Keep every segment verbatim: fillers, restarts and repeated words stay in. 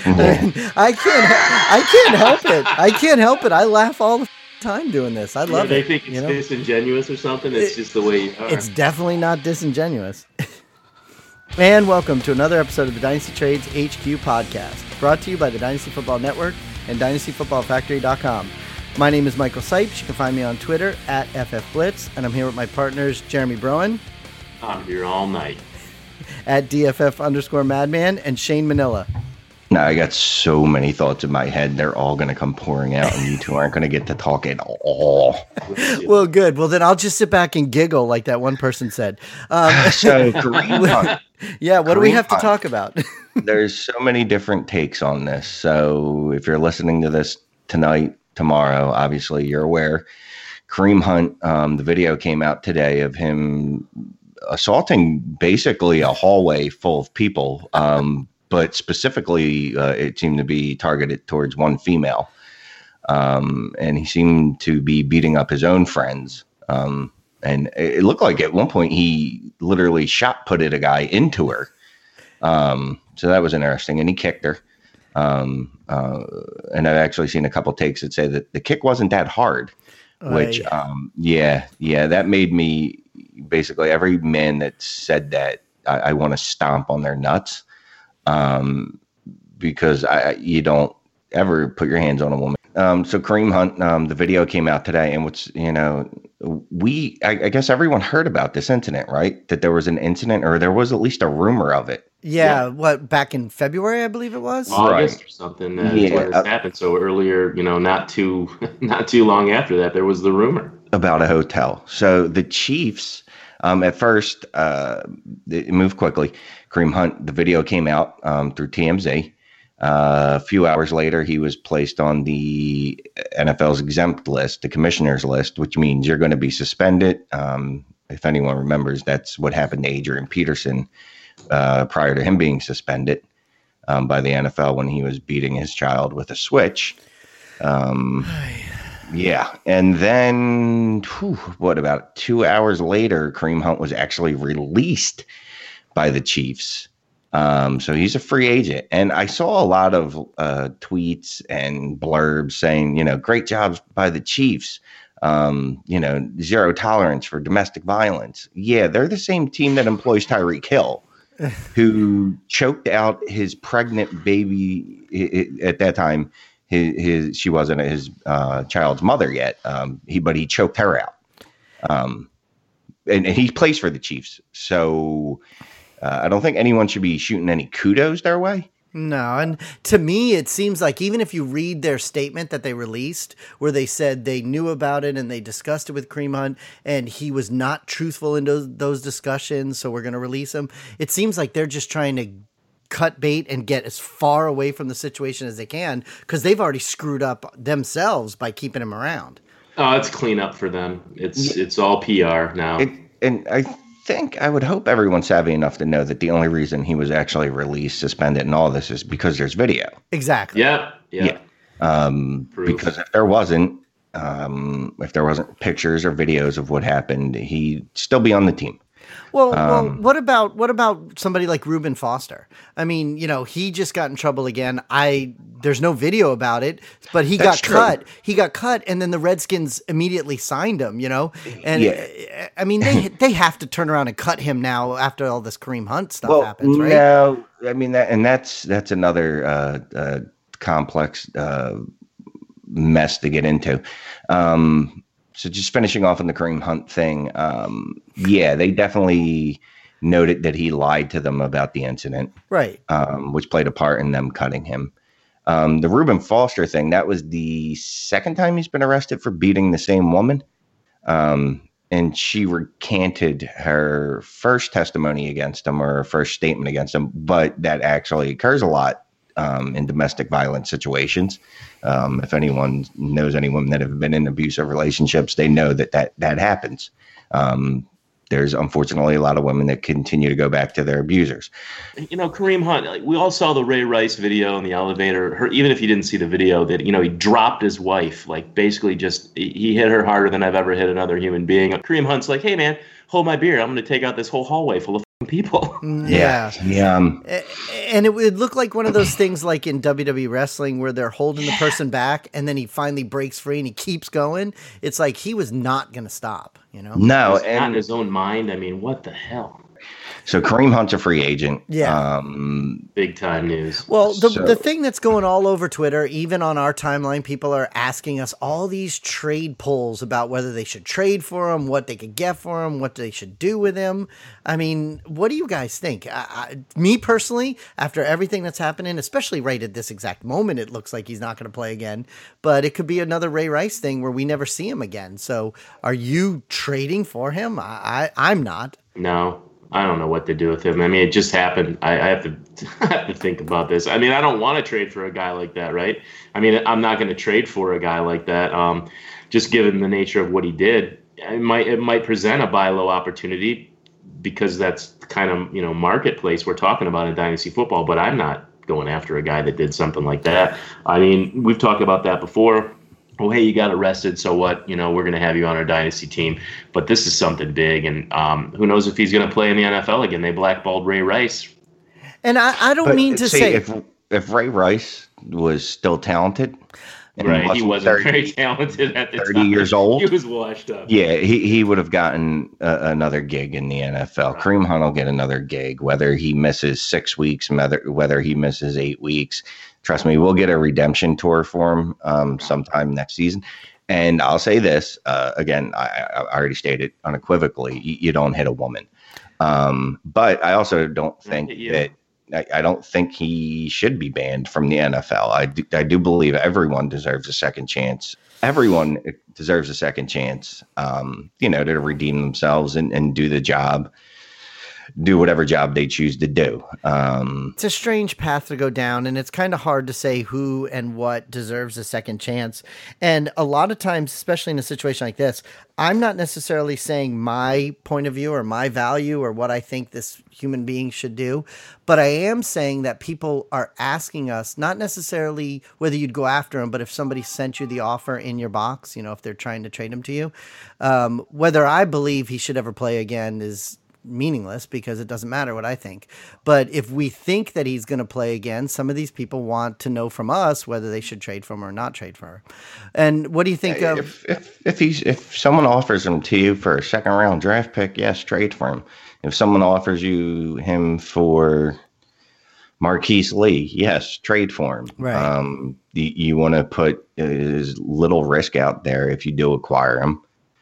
I mean, I can't, I can't help it. I can't help it. I laugh all the time doing this. I love yeah, it. They think it's you know? disingenuous or something. It's It, just the way you are. It's definitely not disingenuous. And welcome to another episode of the Dynasty Trades H Q podcast, brought to you by the Dynasty Football Network and Dynasty Football Factory dot com. My name is Michael Sipes. You can find me on Twitter at F F Blitz, and I'm here with my partners Jeremy Broen. I'm here all night. At D F F underscore Madman and Shane Manila. Now, I got so many thoughts in my head. They're all going to come pouring out, and you two aren't going to get to talk at all. Well, good. Well, then I'll just sit back and giggle like that one person said. Um, so, Kareem Hunt. Yeah, what Kareem do we have Hunt. to talk about? There's so many different takes on this. So, if you're listening to this tonight, tomorrow, obviously you're aware. Kareem Hunt, um, the video came out today of him assaulting basically a hallway full of people. Um, but specifically, uh, it seemed to be targeted towards one female. Um, and he seemed to be beating up his own friends. Um, and it looked like at one point he literally shot putted a guy into her. Um, so that was interesting. And he kicked her. Um, uh, and I've actually seen a couple takes that say that the kick wasn't that hard, which, Aye. um, yeah, yeah, that made me basically every man that said that I, I want to stomp on their nuts. Um, because I, you don't ever put your hands on a woman. Um, so Kareem Hunt, um, the video came out today, and what's, you know, we, I, I guess everyone heard about this incident, right? That there was an incident, or there was at least a rumor of it. Yeah, Yeah. what, back in February, I believe it was? August Right. or something. Uh, Yeah. when this happened. So earlier, you know, not too, not too long after that, there was the rumor. About a hotel. So the Chiefs, um, at first, uh, it moved quickly. Kareem Hunt, the video came out um, through T M Z. Uh, a few hours later, he was placed on the N F L's exempt list, the commissioner's list, which means you're going to be suspended. Um, if anyone remembers, that's what happened to Adrian Peterson uh, prior to him being suspended um, by the N F L when he was beating his child with a switch. Um, yeah. And then, whew, what, about two hours later, Kareem Hunt was actually released by the Chiefs. Um, so he's a free agent. And I saw a lot of uh, tweets and blurbs saying, you know, great jobs by the Chiefs. Um, you know, zero tolerance for domestic violence. Yeah, they're the same team that employs Tyreek Hill, who choked out his pregnant baby i- i- at that time. His, his she wasn't his uh, child's mother yet. Um, he but he choked her out. Um, and, and he plays for the Chiefs. So uh, I don't think anyone should be shooting any kudos their way. No, and to me, it seems like even if you read their statement that they released, where they said they knew about it and they discussed it with Kareem Hunt, and he was not truthful in those, those discussions, so we're going to release him. It seems like they're just trying to cut bait and get as far away from the situation as they can, because they've already screwed up themselves by keeping him around. Oh, it's clean up for them. It's it's all P R now. It, and I think I would hope everyone's savvy enough to know that the only reason he was actually released, suspended, and all this is because there's video. Exactly. yeah, yeah. Yeah. Um, Proof. because if there wasn't, um, if there wasn't pictures or videos of what happened, he'd still be on the team. Well, well, Um, what about what about somebody like Reuben Foster? I mean, you know, he just got in trouble again. I there's no video about it, but he That's got true. cut. He got cut, and then the Redskins immediately signed him. You know, and Yeah. I mean, they they have to turn around and cut him now after all this Kareem Hunt stuff Well, happens, right? no, I mean that, and that's that's another uh, uh, complex uh, mess to get into. Um, so just finishing off on the Kareem Hunt thing, um, yeah, they definitely noted that he lied to them about the incident, Right. um, which played a part in them cutting him. Um, the Reuben Foster thing, that was the second time he's been arrested for beating the same woman. Um, and she recanted her first testimony against him, or her first statement against him, but that actually occurs a lot um, in domestic violence situations. Um, if anyone knows any women that have been in abusive relationships, they know that that, that happens. Um, there's unfortunately a lot of women that continue to go back to their abusers. You know, Kareem Hunt, like, we all saw the Ray Rice video in the elevator. Her, even if you didn't see the video, that, you know, he dropped his wife, like basically just, he hit her harder than I've ever hit another human being. Kareem Hunt's like, hey, man, hold my beer. I'm going to take out this whole hallway full of people. Yeah. Yeah. Um, And it would look like one of those things like in W W E wrestling where they're holding the person back and then he finally breaks free and he keeps going. It's like he was not going to stop, you know? no, He's not in and his own mind. I mean, what the hell? so Kareem Hunt's a free agent. Yeah. Um, Big time news. Well, the, So- the thing that's going all over Twitter, even on our timeline, people are asking us all these trade polls about whether they should trade for him, what they could get for him, what they should do with him. I mean, what do you guys think? I, I, me personally, after everything that's happening, especially right at this exact moment, it looks like he's not going to play again. But it could be another Ray Rice thing where we never see him again. So are you trading for him? I, I, I'm not. No, I don't know what to do with him. I mean, it just happened. I, I have to I have to think about this. I mean, I don't want to trade for a guy like that, right? I mean, I'm not going to trade for a guy like that. Um, just given the nature of what he did, it might it might present a buy low opportunity because that's the kind of you know marketplace we're talking about in dynasty football. But I'm not going after a guy that did something like that. I mean, we've talked about that before. Oh, hey, you got arrested, so what? You know, we're going to have you on our dynasty team. But this is something big, and um, who knows if he's going to play in the N F L again. They blackballed Ray Rice. And I, I don't but mean to see, say... if if Ray Rice was still talented, and Right, he wasn't thirty very talented at the thirty time. years old. He was washed up. Yeah, he, he would have gotten uh, another gig in the N F L. Right. Kareem Hunt will get another gig, whether he misses six weeks, whether whether he misses eight weeks. Trust me, we'll get a redemption tour for him um, sometime next season. And I'll say this uh, again, I, I already stated unequivocally: you, you don't hit a woman. Um, but I also don't think hit you. that I, I don't think he should be banned from the N F L. I do, I do believe everyone deserves a second chance. Everyone deserves a second chance, um, you know, to redeem themselves and, and do the job, do whatever job they choose to do. Um, It's a strange path to go down, and it's kind of hard to say who and what deserves a second chance. And a lot of times, especially in a situation like this, I'm not necessarily saying my point of view or my value or what I think this human being should do, but I am saying that people are asking us, not necessarily whether you'd go after him, but if somebody sent you the offer in your box, you know, if they're trying to trade him to you, um, whether I believe he should ever play again is meaningless because it doesn't matter what I think. But if we think that he's going to play again, some of these people want to know from us whether they should trade for him or not trade for him. And what do you think of? if, if if he's if someone offers him to you for a second round draft pick, yes, trade for him. If someone offers you him for Marquise Lee, yes, trade for him. Right. Um, you, you want to put as little risk out there if you do acquire him,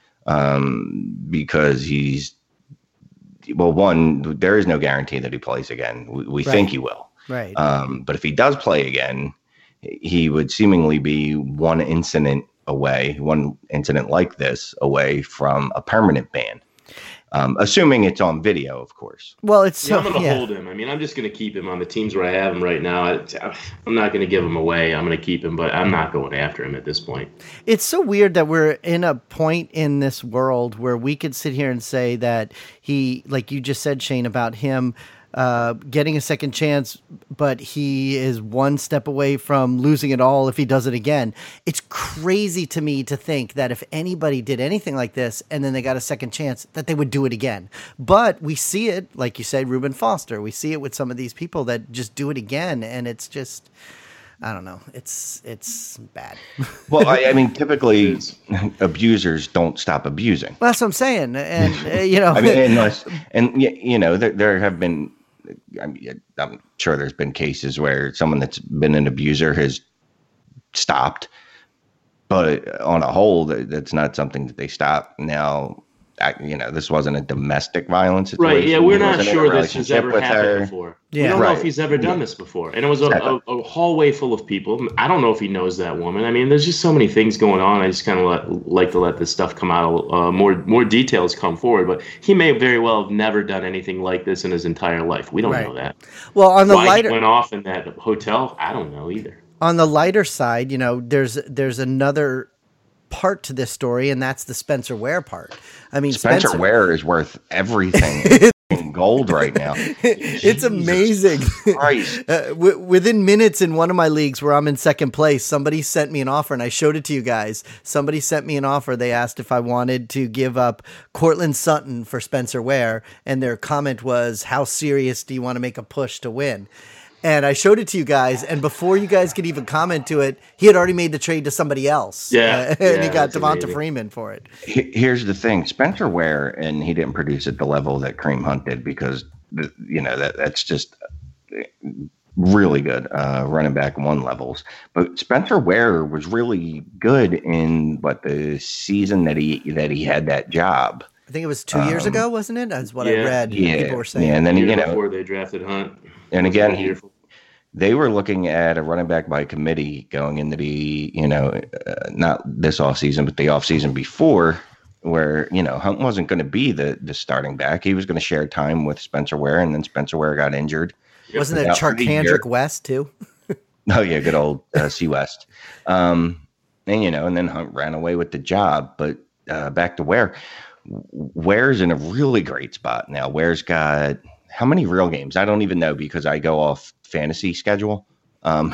um, because he's well, one, there is no guarantee that he plays again. We, we Right. think he will. Right. Um, but if he does play again, he would seemingly be one incident away, one incident like this away from a permanent ban. Um, assuming it's on video, of course. Well, it's Yeah, so I'm going to yeah. hold him. I mean, I'm just going to keep him on the teams where I have him right now. I, I'm not going to give him away. I'm going to keep him, but I'm not going after him at this point. It's so weird that we're in a point in this world where we could sit here and say that he, like you just said, Shane, about him uh, getting a second chance, but he is one step away from losing it all if he does it again. It's crazy to me to think that if anybody did anything like this and then they got a second chance, that they would do it again. But we see it, like you said, Reuben Foster. We see it with some of these people that just do it again, and it's just, I don't know. It's it's bad. Well, I, I mean, typically abusers don't stop abusing. Well, that's what I'm saying. And, uh, you know, I mean, unless, and y- you know, there, there have been, I mean, I'm sure there's been cases where someone that's been an abuser has stopped, but on a whole, that, that's not something that they stop. Now, I, you know, this wasn't a domestic violence situation. Right, yeah, we're He not wasn't in a sure this has relationship ever with happened her. before. Yeah. We don't know Right. if he's ever done this before. And it was a, a, a hallway full of people. I don't know if he knows that woman. I mean, there's just so many things going on. I just kind of let, like to let this stuff come out, uh, more more details come forward. But he may very well have never done anything like this in his entire life. We don't Right. know that. well, on the Why lighter he went off in that hotel, I don't know either. on the lighter side, you know, there's there's another part to this story, and that's the Spencer Ware part. I mean, Spencer Spencer Ware is worth everything in gold right now. It's Jesus amazing. Christ. Uh, w- within minutes in one of my leagues where I'm in second place, somebody sent me an offer, and I showed it to you guys. Somebody sent me an offer. They asked if I wanted to give up Cortland Sutton for Spencer Ware, and their comment was, how serious do you want to make a push to win? And I showed it to you guys, and before you guys could even comment to it, he had already made the trade to somebody else. Yeah, uh, and yeah, he got that's Devonta amazing. Freeman for it. Here's the thing: Spencer Ware, and he didn't produce at the level that Kareem Hunt did because you know that that's just really good uh, running back one levels. But Spencer Ware was really good in what the season that he that he had that job. I think it was two years Um, ago, wasn't it? That's what yeah, I read. Yeah, People were saying. yeah, and then Year you know, before they drafted Hunt. and again, he, Year- they were looking at a running back by committee going into the, you know, uh, not this offseason, but the offseason before, where, you know, Hunt wasn't going to be the, the starting back. He was going to share time with Spencer Ware, and then Spencer Ware got injured. Wasn't it Out for the year. Charkandrick West, too? Oh, yeah, good old uh, C. West. Um, and, you know, and then Hunt ran away with the job. But uh, back to Ware. Ware's in a really great spot now. Ware's got how many real games? I don't even know because I go off fantasy schedule. Um,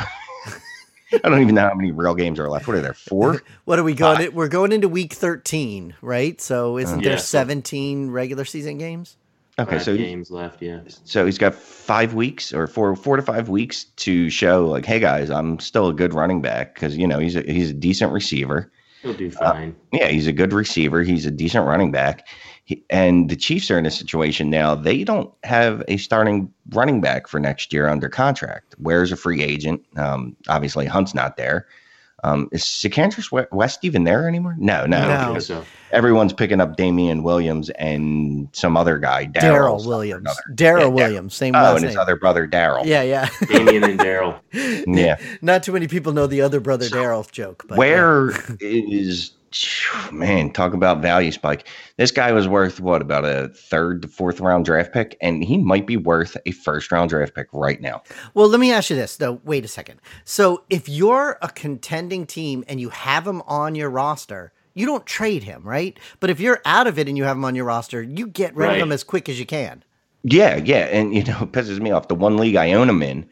I don't even know how many real games are left. What are there? Four? What are we going? Five. In, we're going into week thirteen, right? So isn't Uh, there yeah, so- seventeen regular season games? Okay, Five so games left, yeah. so he's got five weeks or four four to five weeks to show like, hey guys, I'm still a good running back because you know he's a, he's a decent receiver. He'll do fine. Yeah, he's a good receiver. He's a decent running back. He, and the Chiefs are in a situation now. They don't have a starting running back for next year under contract. Ware's a free agent. Um, obviously, Hunt's not there. Um, is Secandris West even there anymore? No, no. I don't No. think so. Everyone's picking up Damian Williams and some other guy, Daryl Daryl something or Williams. another. Daryl Yeah, Williams. Same Oh, last and his name. other brother, Daryl. Yeah, yeah. Damian and Daryl. Yeah. Not too many people know the other brother Daryl joke. But Where is man? Talk about value spike. This guy was worth what, about a third to fourth round draft pick, and he might be worth a first round draft pick right now. Well, let me ask you this, though. Wait a second. So if you're a contending team and you have him on your roster, you don't trade him, right? But if you're out of it and you have him on your roster, you get rid Right. of him as quick as you can. Yeah, yeah, and you know, it pisses me off. The one league I own him in,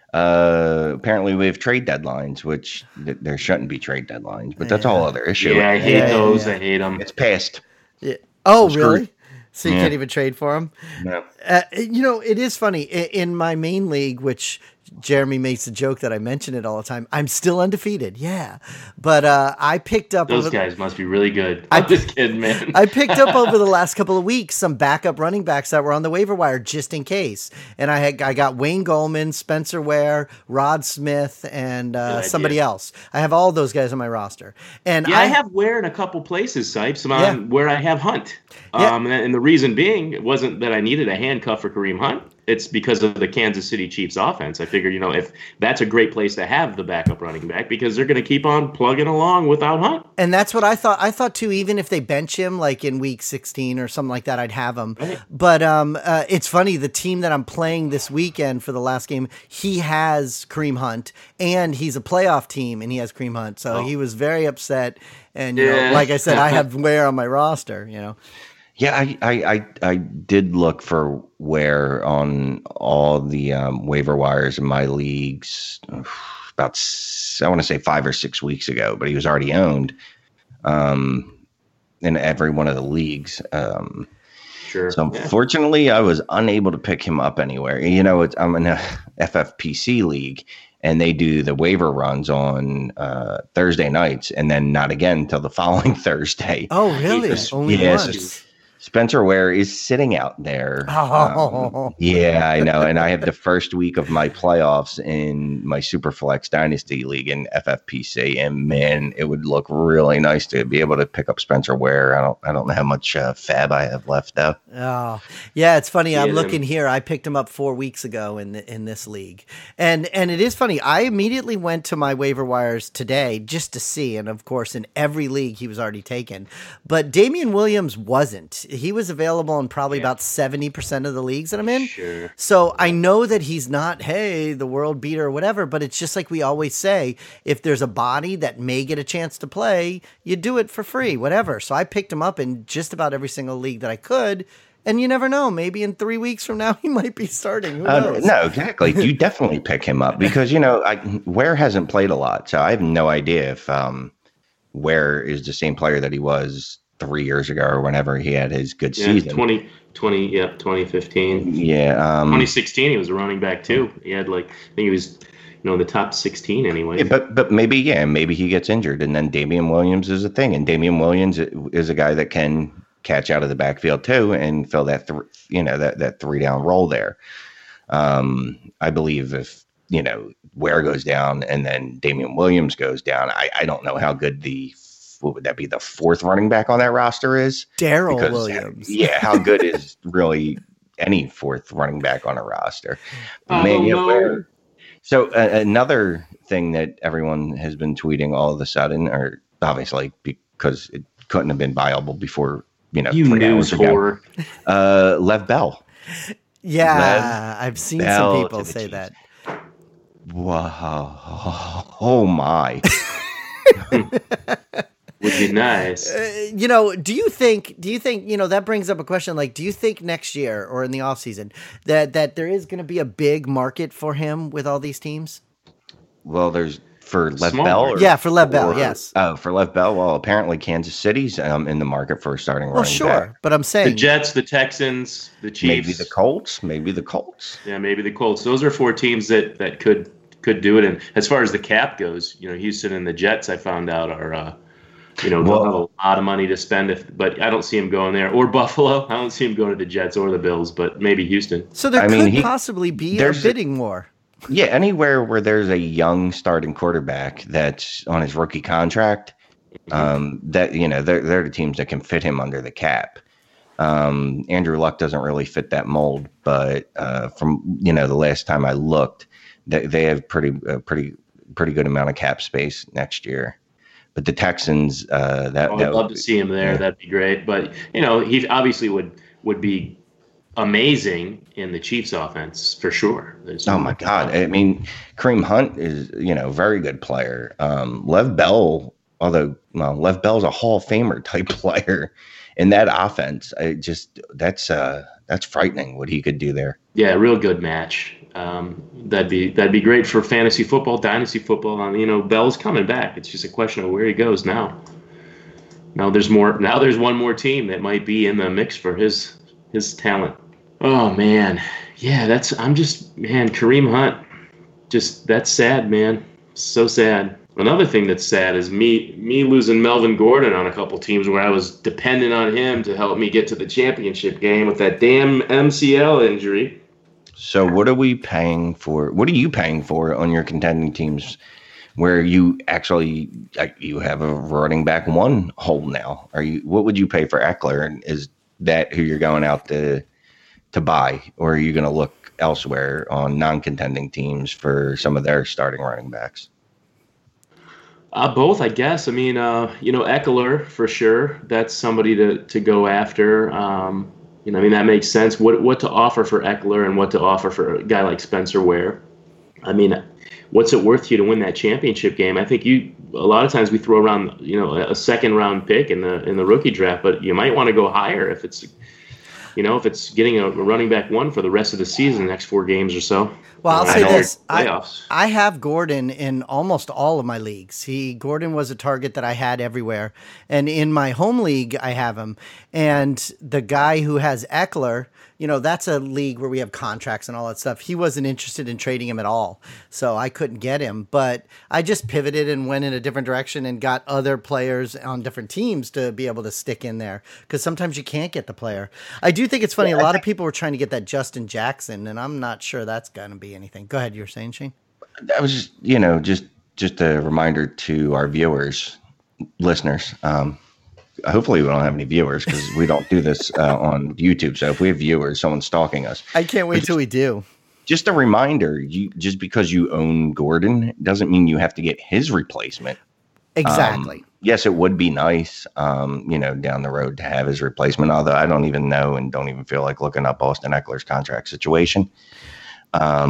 uh, apparently we have trade deadlines, which th- there shouldn't be trade deadlines, but that's a whole other issue. Yeah, I hate Yeah, yeah, those. yeah. I hate them. It's passed. Yeah. Oh, Screwed. really? So you Yeah. can't even trade for him? No. Uh, you know, it is funny. I- In my main league, which Jeremy makes a joke that I mention it all the time, I'm still undefeated. Yeah. But uh, I picked up... Those over- guys must be really good. I- I'm just kidding, man. I picked up over the last couple of weeks some backup running backs that were on the waiver wire just in case. And I had I got Wayne Goldman, Spencer Ware, Rod Smith, and uh, Good idea. somebody else. I have all those guys on my roster. And Yeah, I, I have Ware in a couple places, Sipes, um, Yeah. where I have Hunt. Yeah. Um, and, and the reason being, it wasn't that I needed a handcuff for Kareem Hunt. It's because of the Kansas City Chiefs offense. I figured, you know, if that's a great place to have the backup running back because they're going to keep on plugging along without Hunt. And that's what I thought. I thought too, even if they bench him like in week sixteen or something like that, I'd have him. Right. But um, uh, it's funny. The team that I'm playing this weekend for the last game, he has Kareem Hunt, and he's a playoff team, and he has Kareem Hunt. So Oh. he was very upset. And you Yeah. know, like I said, I have Ware on my roster. You know, Yeah, I, I, I, I did look for Ware on all the um, waiver wires in my leagues about, s- I want to say five or six weeks ago, but he was already owned um, in every one of the leagues. Um, Sure. so Yeah. unfortunately, I was unable to pick him up anywhere. You know, it's, I'm in a F F P C league, and they do the waiver runs on uh, Thursday nights, and then not again until the following Thursday. oh really? Yes, Only yes. once. Spencer Ware is sitting out there. Oh. Um, yeah, I know. And I have the first week of my playoffs in my Superflex Dynasty League in F F P C. And man, it would look really nice to be able to pick up Spencer Ware. I don't I don't know how much uh, fab I have left though. Oh, yeah, it's funny. I'm Yeah, looking them- here. I picked him up four weeks ago in the, in this league, and and it is funny. I immediately went to my waiver wires today just to see, and of course, in every league he was already taken, but Damian Williams wasn't. He was available in probably Yeah. about seventy percent of the leagues that I'm in. Sure. So I know that he's not, hey, the world beater or whatever, but it's just like we always say, if there's a body that may get a chance to play, you do it for free, whatever. So I picked him up in just about every single league that I could, And you never know. Maybe in three weeks from now, he might be starting. Who Uh, knows? no, exactly. You definitely pick him up because, you know, I, Ware hasn't played a lot. So I have no idea if um, Ware is the same player that he was three years ago or whenever he had his good Yeah, season. twenty, twenty, yeah, twenty fifteen. Yeah. Um, twenty sixteen, he was a running back too. He had like, I think he was, you know, in the top sixteen anyway. yeah, but but maybe, yeah, maybe he gets injured and then Damian Williams is a thing. And Damian Williams is a guy that can catch out of the backfield too and fill that, th- you know, that, that three down role there. Um, I believe if, you know, Ware goes down and then Damian Williams goes down, I, I don't know how good the, what would that be, the fourth running back on that roster is? Daryl Because, Williams. Yeah, how good is really any fourth running back on a roster? I Man, don't yeah, know. Ware- So uh, another thing that everyone has been tweeting all of a sudden, or obviously because it couldn't have been viable before, you know, You three news hours ago, whore. uh, Lev Bell. Yeah, Lev I've seen Bell some to people the say Chiefs. that. Wow. Oh, my. Would be nice. Uh, you know, do you think, do you think, you know, that brings up a question like, do you think next year or in the offseason that, that there is going to be a big market for him with all these teams? Well, there's for Lev Small Bell. market. Or, Yeah, for Lev Bell, or- yes. Oh, for Lev Bell. Well, apparently Kansas City's um, in the market for a starting Well, running sure, back. but I'm The saying, Jets, the Texans, the Chiefs. Maybe the Colts. Maybe the Colts. Yeah, maybe the Colts. Those are four teams that, that could could do it. And as far as the cap goes, you know, Houston and the Jets, I found out are, uh, you know, Well- they'll have a lot of money to spend. If, but I don't see him going there. Or Buffalo. I don't see him going to the Jets or the Bills. But maybe Houston. so there I could mean, he- possibly be a there's a- bidding war. Yeah, anywhere where there's a young starting quarterback that's on his rookie contract, um, that you know, they're they're the teams that can fit him under the cap. Um, Andrew Luck doesn't really fit that mold, but uh, from you know the last time I looked, they they have pretty uh, pretty pretty good amount of cap space next year. But the Texans, uh, that, Oh, that I'd love to see him there. yeah. That'd be great. But you know, he obviously would would be amazing in the Chiefs' offense for sure. There's Oh my God! I mean, Kareem Hunt is you know a very good player. Um, Lev Bell, although well, Lev Bell's a Hall of Famer type player in that offense. I just that's uh, that's frightening what he could do there. Yeah, real good match. Um, that'd be that'd be great for fantasy football, dynasty football. Um, you know, Bell's coming back. It's just a question of where he goes now. Now there's more. Now there's one more team that might be in the mix for his his talent. Oh man, yeah. That's I'm just man. Kareem Hunt, just that's sad, man. So sad. Another thing that's sad is me me losing Melvin Gordon on a couple teams where I was dependent on him to help me get to the championship game with that damn M C L injury. So what are we paying for? What are you paying for on your contending teams, where you actually like, you have a running back one hole now? Are you? What would you pay for Eckler? And is that who you're going out to to buy, or are you going to look elsewhere on non-contending teams for some of their starting running backs? Uh, both, I guess. I mean, uh, you know, Eckler for sure. That's somebody to, to go after. Um, you know, I mean, that makes sense. What what to offer for Eckler and what to offer for a guy like Spencer Ware. I mean, what's it worth to you to win that championship game? I think you a lot of times we throw around, you know, a second round pick in the in the rookie draft, but you might want to go higher if it's, you know, if it's getting a running back one for the rest of the season, the next four games or so. Well, I'll I say know this. I, playoffs. I have Gordon in almost all of my leagues. He Gordon was a target that I had everywhere. And in my home league, I have him. And the guy who has Eckler, you know, that's a league where we have contracts and all that stuff. He wasn't interested in trading him at all. So I couldn't get him. But I just pivoted and went in a different direction and got other players on different teams to be able to stick in there. Because sometimes you can't get the player. I do think it's funny. A lot of people were trying to get that Justin Jackson, and I'm not sure that's going to be anything. Go ahead. You were saying, Shane? That was just, you know, just just a reminder to our viewers, listeners. Um, hopefully we don't have any viewers because we don't do this uh, on YouTube. So if we have viewers, someone's stalking us. I can't wait till we do. Just a reminder, you just because you own Gordon doesn't mean you have to get his replacement. Exactly. Um, yes, it would be nice, um, you know, down the road to have his replacement, although I don't even know and don't even feel like looking up Austin Eckler's contract situation. Um,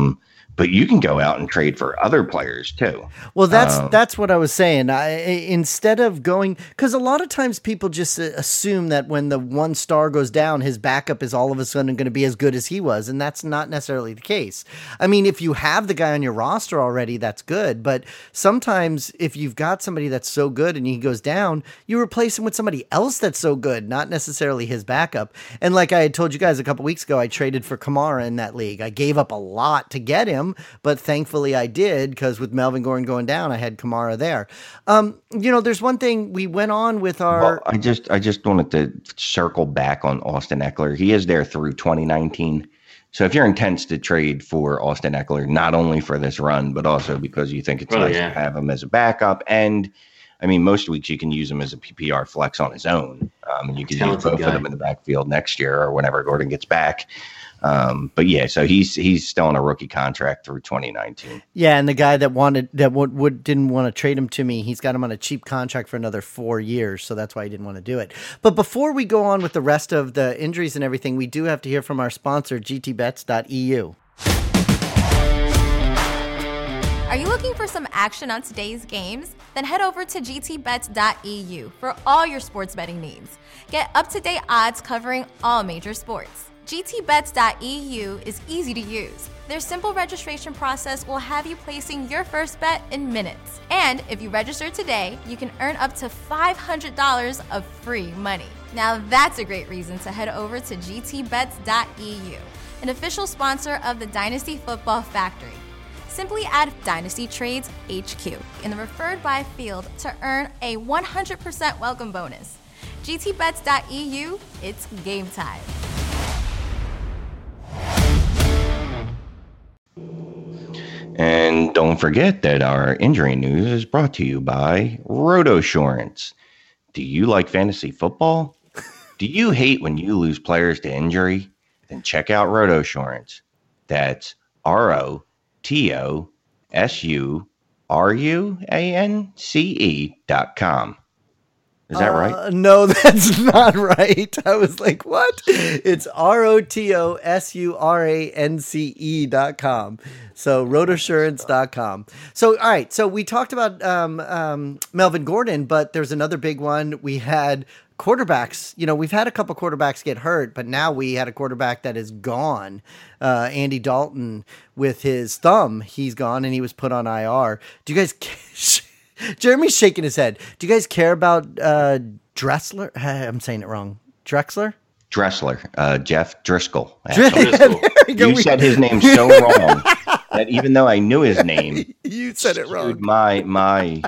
but you can go out and trade for other players too. Well, that's Um, that's what I was saying. I, instead of going, because a lot of times people just assume that when the one star goes down, his backup is all of a sudden going to be as good as he was, and that's not necessarily the case. I mean, if you have the guy on your roster already, that's good. But sometimes if you've got somebody that's so good and he goes down, you replace him with somebody else that's so good, not necessarily his backup. And like I had told you guys a couple weeks ago, I traded for Kamara in that league. I gave up a lot to get him, but thankfully I did, because with Melvin Gordon going down, I had Kamara there. Um, you know, there's one thing we went on with our. Well, I just I just wanted to circle back on Austin Eckler. He is there through twenty nineteen. So if your intent's to trade for Austin Eckler, not only for this run, but also because you think it's Oh, nice yeah. to have him as a backup, and I mean, most weeks you can use him as a P P R flex on his own. Um, and you can use Talented both guy. of them in the backfield next year or whenever Gordon gets back. Um, but yeah, so he's he's still on a rookie contract through twenty nineteen. Yeah, and the guy that wanted that would, would didn't want to trade him to me, he's got him on a cheap contract for another four years, so that's why he didn't want to do it. But before we go on with the rest of the injuries and everything, we do have to hear from our sponsor, G T bets dot E U. Are you looking for some action on today's games? Then head over to G T bets dot E U for all your sports betting needs. Get up-to-date odds covering all major sports. G T bets dot E U is easy to use. Their simple registration process will have you placing your first bet in minutes. And if you register today, you can earn up to five hundred dollars of free money. Now that's a great reason to head over to G T bets dot E U, an official sponsor of the Dynasty Football Factory. Simply add Dynasty Trades H Q in the referred by field to earn a one hundred percent welcome bonus. G T bets dot E U, it's game time. And don't forget that our injury news is brought to you by RotoSurance. Do you like fantasy football? Do you hate when you lose players to injury? Then check out RotoSurance. That's R O T O S U R U A N C E dot com. Is that right? Uh, no, that's not right. I was like, what? It's R O T O S U R A N C E dot com. So rotosurance dot com. So, all right. So we talked about um, um, Melvin Gordon, but there's another big one. We had quarterbacks. You know, we've had a couple quarterbacks get hurt, but now we had a quarterback that is gone. Uh, Andy Dalton with his thumb, he's gone and he was put on I R. Do you guys... Jeremy's shaking his head. Do you guys care about uh, Dressler? I'm saying it wrong. Drexler? Dressler, uh, Jeff Driscoll. Dr- Driscoll. we go. You We- said his name so wrong that even though I knew his name, you said it wrong. my my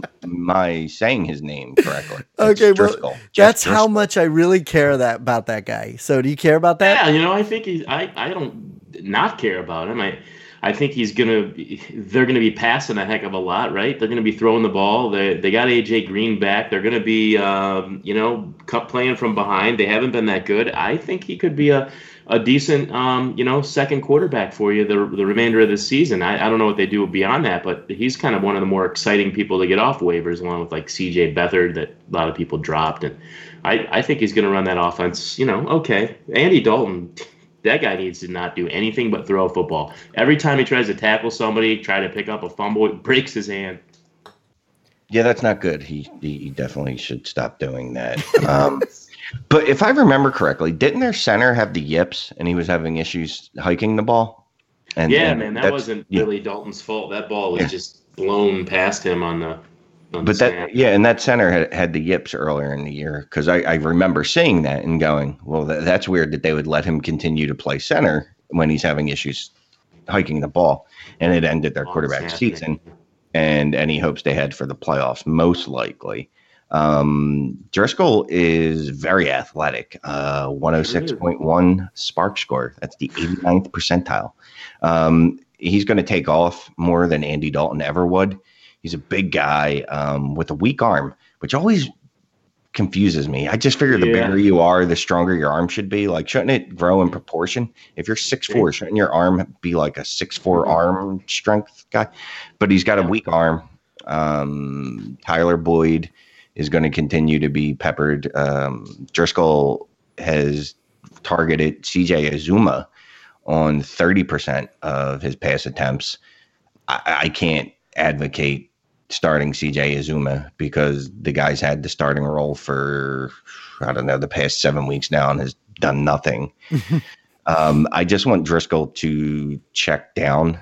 my saying his name correctly. It's Okay, well, Driscoll. Jeff that's how Driscoll. much I really care that about that guy. So, do you care about that? Yeah, you know, I think he's. I, I don't not care about him. I I think he's gonna. They're gonna be passing a heck of a lot, right? They're gonna be throwing the ball. They they got A J Green back. They're gonna be, um, you know, cut playing from behind. They haven't been that good. I think he could be a a decent, um, you know, second quarterback for you the the remainder of the season. I, I don't know what they do beyond that, but he's kind of one of the more exciting people to get off waivers, along with like C J Beathard that a lot of people dropped. And I I think he's gonna run that offense. You know, okay, Andy Dalton. That guy needs to not do anything but throw a football. Every time he tries to tackle somebody, try to pick up a fumble, it breaks his hand. Yeah, that's not good. He he definitely should stop doing that. Um, but if I remember correctly, didn't their center have the yips and he was having issues hiking the ball? And yeah, and man, that that's- wasn't yeah. really Dalton's fault. That ball was Yeah. just blown past him on the. On But the that, snap. yeah, and that center had, had the yips earlier in the year because I, I remember seeing that and going, well, that, that's weird that they would let him continue to play center when he's having issues hiking the ball. And it ended their Long quarterback snap, season and any hopes they had for the playoffs, most likely. Um, Driscoll is very athletic, uh, one oh six point one spark score. That's the eighty-ninth percentile. Um, he's going to take off more than Andy Dalton ever would. He's a big guy um, with a weak arm, which always confuses me. I just figure the Yeah. bigger you are, the stronger your arm should be. Like, shouldn't it grow in proportion? If you're six foot four, shouldn't your arm be like a six foot four arm strength guy? But he's got a weak arm. Um, Tyler Boyd is going to continue to be peppered. Um, Driscoll has targeted C J Azuma on thirty percent of his pass attempts. I, I can't advocate starting C J Uzomah because the guy's had the starting role for, I don't know, the past seven weeks now and has done nothing. um, I just want Driscoll to check down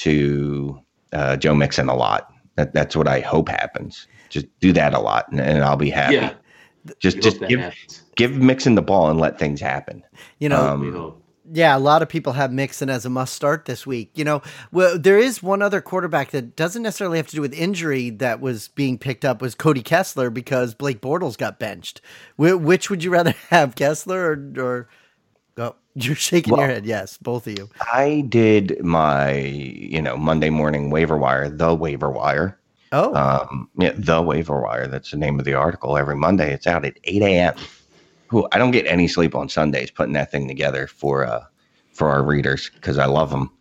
to uh, Joe Mixon a lot. That, that's what I hope happens. Just do that a lot, and, and I'll be happy. Yeah. Just, just give, happens. give Mixon the ball and let things happen. You know, um, yeah, a lot of people have Mixon as a must start this week. You know, well, there is one other quarterback that doesn't necessarily have to do with injury that was being picked up was Cody Kessler because Blake Bortles got benched. Wh- which would you rather have, Kessler or, or oh, you're shaking well, your head. Yes, both of you. I did my, you know, Monday morning waiver wire, the waiver wire. Oh, um, yeah, the waiver wire. That's the name of the article. Every Monday, it's out at eight a.m. Ooh, I don't get any sleep on Sundays putting that thing together for uh, for our readers because I love them.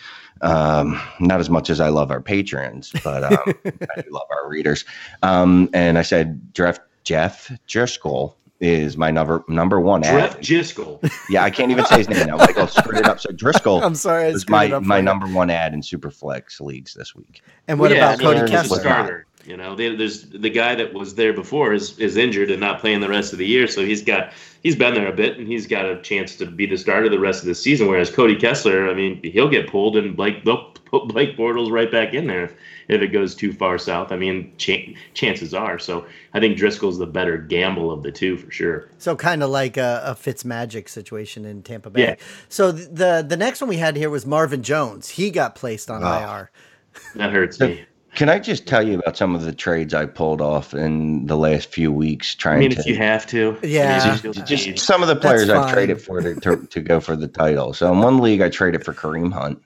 Um, not as much as I love our patrons, but um, I do love our readers. Um, and I said, Jeff, Jeff Driscoll is my number number one Jeff ad. Driscoll. Yeah, I can't even say his name now. Like, I'll screw it up. So Driscoll I'm sorry, I was screwed my, it up my for you. number one ad in Superflex leagues this week. And what Well, yeah, about I mean, Cody he's a Kessler? starter. You know, they, there's the guy that was there before is is injured and not playing the rest of the year, so he's got he's been there a bit and he's got a chance to be the starter the rest of the season. Whereas Cody Kessler, I mean, he'll get pulled and Blake they'll put Blake Bortles right back in there if, if it goes too far south. I mean, ch- chances are. So I think Driscoll's the better gamble of the two for sure. So kind of like a, a Fitzmagic situation in Tampa Bay. Yeah. So th- the the next one we had here was Marvin Jones. He got placed on Oh. I R. That hurts me. Can I just tell you about some of the trades I pulled off in the last few weeks trying I mean, to if you have to. Yeah. I mean, just, just, just some of the players That's I've fine. traded for to, to, to go for the title. So in one league, I traded for Kareem Hunt,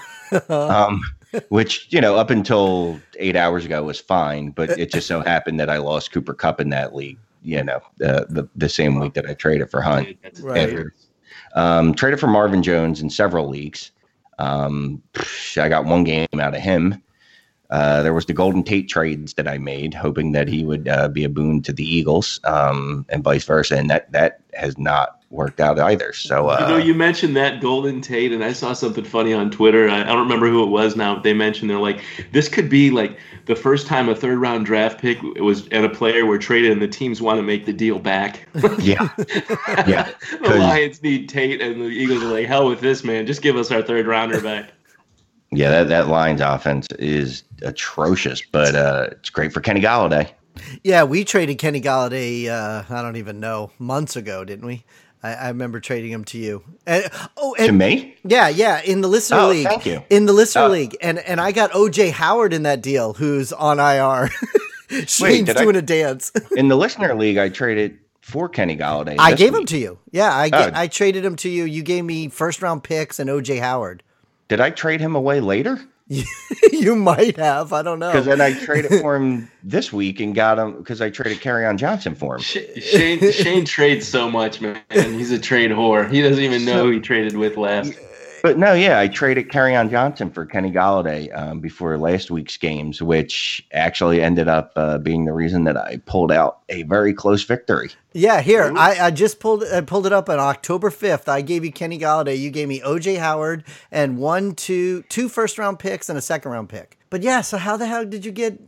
um, which, you know, up until eight hours ago was fine, but it just so happened that I lost Cooper Kupp in that league, you know, uh, the, the same week that I traded for Hunt. Right. Um, traded for Marvin Jones in several leagues. Um, I got one game out of him. Uh, there was the Golden Tate trades that I made, hoping that he would uh, be a boon to the Eagles, um, and vice versa. And that that has not worked out either. So, uh, you know, you mentioned that Golden Tate, and I saw something funny on Twitter. I, I don't remember who it was now. But they mentioned they're like, this could be like the first time a third round draft pick was and a player were traded, and the teams want to make the deal back. yeah, yeah. The Lions need Tate, and the Eagles are like, hell with this, man. Just give us our third rounder back. Yeah, that, that Lions offense is atrocious, but uh, it's great for Kenny Golladay. Yeah, we traded Kenny Golladay, uh, I don't even know, months ago, didn't we? I, I remember trading him to you. And, oh, and, To me? Yeah, yeah, in the listener Oh, league. thank you. In the listener Oh. league. And and I got O J Howard in that deal, who's on I R. Shane's did I- doing a dance. In the listener league, I traded for Kenny Golladay. I this gave him week. to you. Yeah, I, Oh. I traded him to you. You gave me first round picks and O J Howard. Did I trade him away later? You might have. I don't know. Because then I traded for him this week and got him because I traded Kerryon Johnson for him. Shane Shane trades so much, man. He's a trade whore. He doesn't even know who he traded with last. But no, yeah, I traded Kerryon Johnson for Kenny Golladay um, before last week's games, which actually ended up uh, being the reason that I pulled out a very close victory. Yeah, here I, I just pulled I pulled it up on October fifth. I gave you Kenny Golladay. You gave me O J Howard and one, two, two first round picks and a second round pick. But yeah, so how the hell did you get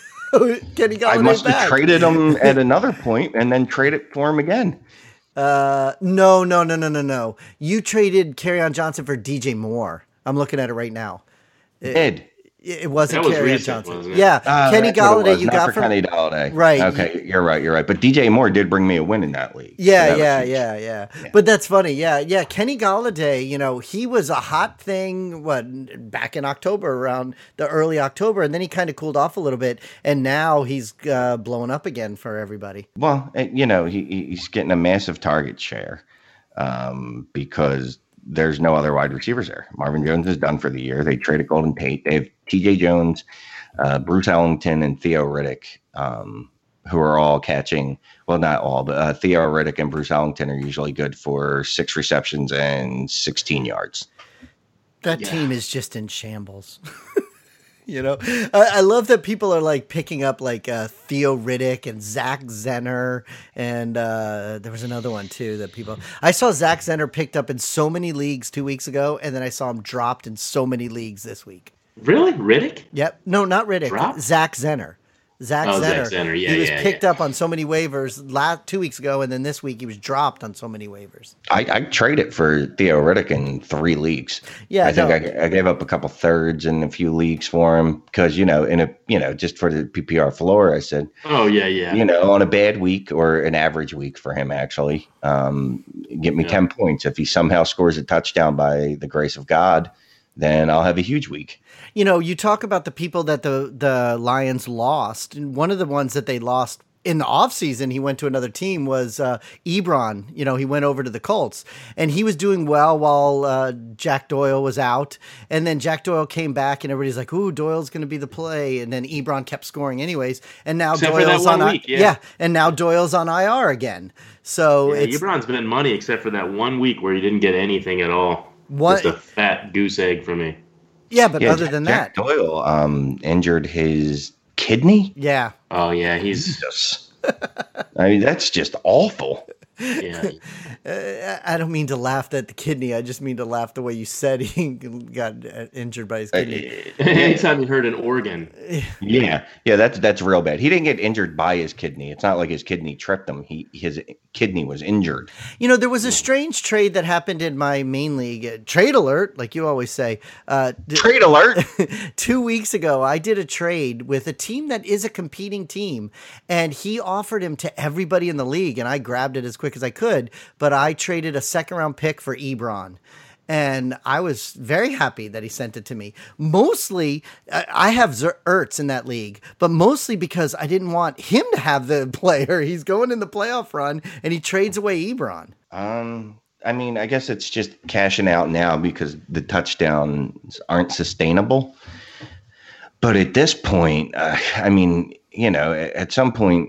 Kenny Golladay I must back? have traded him at another point and then traded for him again. Uh, no, no, no, no, no, no. You traded Kerryon Johnson for D J Moore. I'm looking at it right now. It, Did. it wasn't That was Kerryon recent, Johnson. wasn't it? Yeah, Uh, Kenny that's what it Golladay. was, You not got for from Kenny Golladay, Right. Okay, you're right. You're right. But D J Moore did bring me a win in that league. So Yeah, that was yeah, huge. yeah, yeah, But that's funny. Yeah, yeah. Kenny Golladay, you know, he was a hot thing, what, back in October, around the early October, and then he kind of cooled off a little bit, and now he's uh, blowing up again for everybody. Well, uh, you know, he, he's getting a massive target share um, because there's no other wide receivers there. Marvin Jones is done for the year. They traded Golden Tate. They have T J Jones, uh, Bruce Ellington, and Theo Riddick, um, who are all catching. Well, not all, but uh, Theo Riddick and Bruce Ellington are usually good for six receptions and sixteen yards. That Yeah. team is just in shambles. You know, I, I love that people are like picking up like uh, Theo Riddick and Zach Zenner, and uh, there was another one too that people. I saw Zach Zenner picked up in so many leagues two weeks ago, and then I saw him dropped in so many leagues this week. Really, Riddick? Yep, no, not Riddick. Dropped? Zach Zenner. Zach oh, Zenner. Zach Zenner. Yeah, he was yeah, picked yeah. up on so many waivers last two weeks ago, and then this week he was dropped on so many waivers. I, I traded for Theo Riddick in three leagues. Yeah, I think no. I, I gave up a couple thirds in a few leagues for him because you know, in a you know, just for the P P R floor, I said, oh yeah, yeah, you know, on a bad week or an average week for him, actually, um, get me yeah. ten points. If he somehow scores a touchdown by the grace of God, then I'll have a huge week. You know, you talk about the people that the, the Lions lost, and one of the ones that they lost in the offseason, he went to another team, was uh, Ebron. You know, he went over to the Colts, and he was doing well while uh, Jack Doyle was out. And then Jack Doyle came back, and everybody's like, ooh, Doyle's going to be the play. And then Ebron kept scoring anyways. And now except Doyle's for that one on week, yeah. yeah, and now Doyle's on I R again. So yeah, it's Ebron's been in money except for that one week where he didn't get anything at all. What? Just a fat goose egg for me. Yeah, but yeah, other Jack, than Jack that, Doyle um, injured his kidney. Yeah. Oh yeah, he's. Jesus. I mean, that's just awful. Yeah. Uh, I don't mean to laugh at the kidney. I just mean to laugh the way you said he got injured by his kidney. Anytime you heard an organ. Yeah, yeah, that's that's real bad. He didn't get injured by his kidney. It's not like his kidney tripped him. He his kidney was injured. You know, there was a strange trade that happened in my main league. Uh, trade alert, like you always say. Uh, trade alert. Two weeks ago, I did a trade with a team that is a competing team, and he offered him to everybody in the league, and I grabbed it as quick as I could. But I traded a second round pick for Ebron. And I was very happy that he sent it to me. Mostly, I have Ertz in that league, but mostly because I didn't want him to have the player. He's going in the playoff run, and he trades away Ebron. Um, I mean, I guess it's just cashing out now because the touchdowns aren't sustainable. But at this point, uh, I mean, you know, at some point,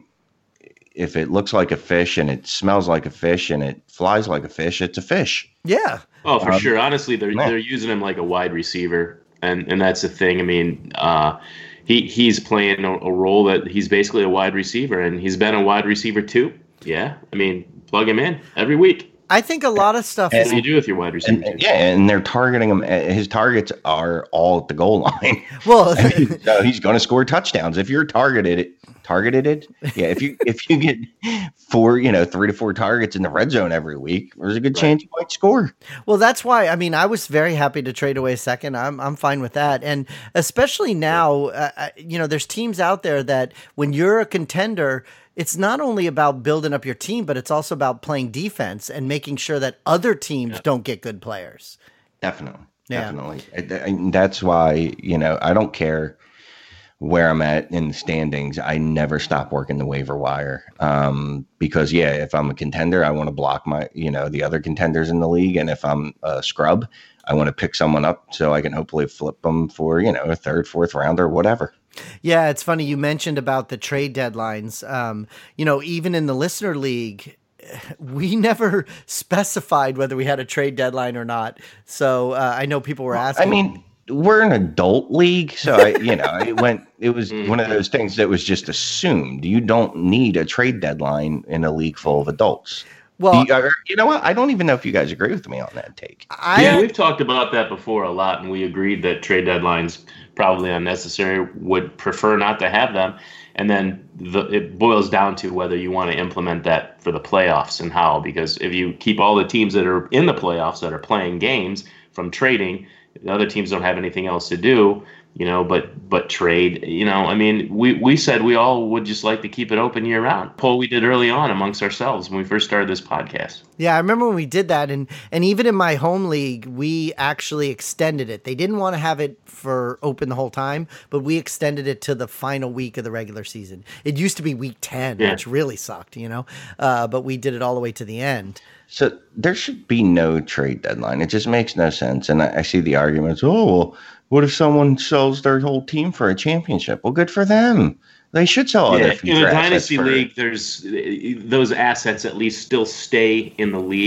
if it looks like a fish and it smells like a fish and it flies like a fish, it's a fish. Yeah. Oh, for um, sure. Honestly, they're man. they're using him like a wide receiver, and and that's the thing. I mean, uh, he he's playing a, a role that he's basically a wide receiver, and he's been a wide receiver too. Yeah, I mean, plug him in every week. I think a lot of stuff What is do you do with your wide receiver? And, yeah, and they're targeting him. His targets are all at the goal line. Well, I mean, so he's going to score touchdowns if you're targeted. Targeted it, yeah. If you if you get four, you know, three to four targets in the red zone every week, there's a good right. chance you might score. Well, that's why. I mean, I was very happy to trade away a second. I'm I'm fine with that, and especially now, uh, you know, there's teams out there that when you're a contender, it's not only about building up your team, but it's also about playing defense and making sure that other teams yeah. don't get good players. Definitely, yeah. definitely. And that's why, you know, I don't care where I'm at in the standings. I never stop working the waiver wire um, because, yeah, if I'm a contender, I want to block my, you know, the other contenders in the league. And if I'm a scrub, I want to pick someone up so I can hopefully flip them for, you know, a third, fourth rounder, whatever. Yeah, it's funny. You mentioned about the trade deadlines. Um, you know, even in the listener league, we never specified whether we had a trade deadline or not. So uh, I know people were asking. I mean, we're an adult league, so I, you know, it went. It was Mm-hmm. one of those things that was just assumed. You don't need a trade deadline in a league full of adults. Well, you, or, you know what? I don't even know if you guys agree with me on that take. I, yeah, we've talked about that before a lot, and we agreed that trade deadlines probably unnecessary. Would prefer not to have them, and then the, it boils down to whether you want to implement that for the playoffs and how. Because if you keep all the teams that are in the playoffs that are playing games from trading, the other teams don't have anything else to do, you know, but but trade, you know, I mean, we, we said we all would just like to keep it open year round. Poll we did early on amongst ourselves when we first started this podcast. Yeah, I remember when we did that. And, and even in my home league, we actually extended it. They didn't want to have it for open the whole time, but we extended it to the final week of the regular season. It used to be week ten, yeah. which really sucked, you know, uh, but we did it all the way to the end. So there should be no trade deadline. It just makes no sense. And I, I see the arguments. Oh, well, what if someone sells their whole team for a championship? Well, good for them. They should sell yeah, other future in a assets dynasty for... league, there's those assets at least still stay in the league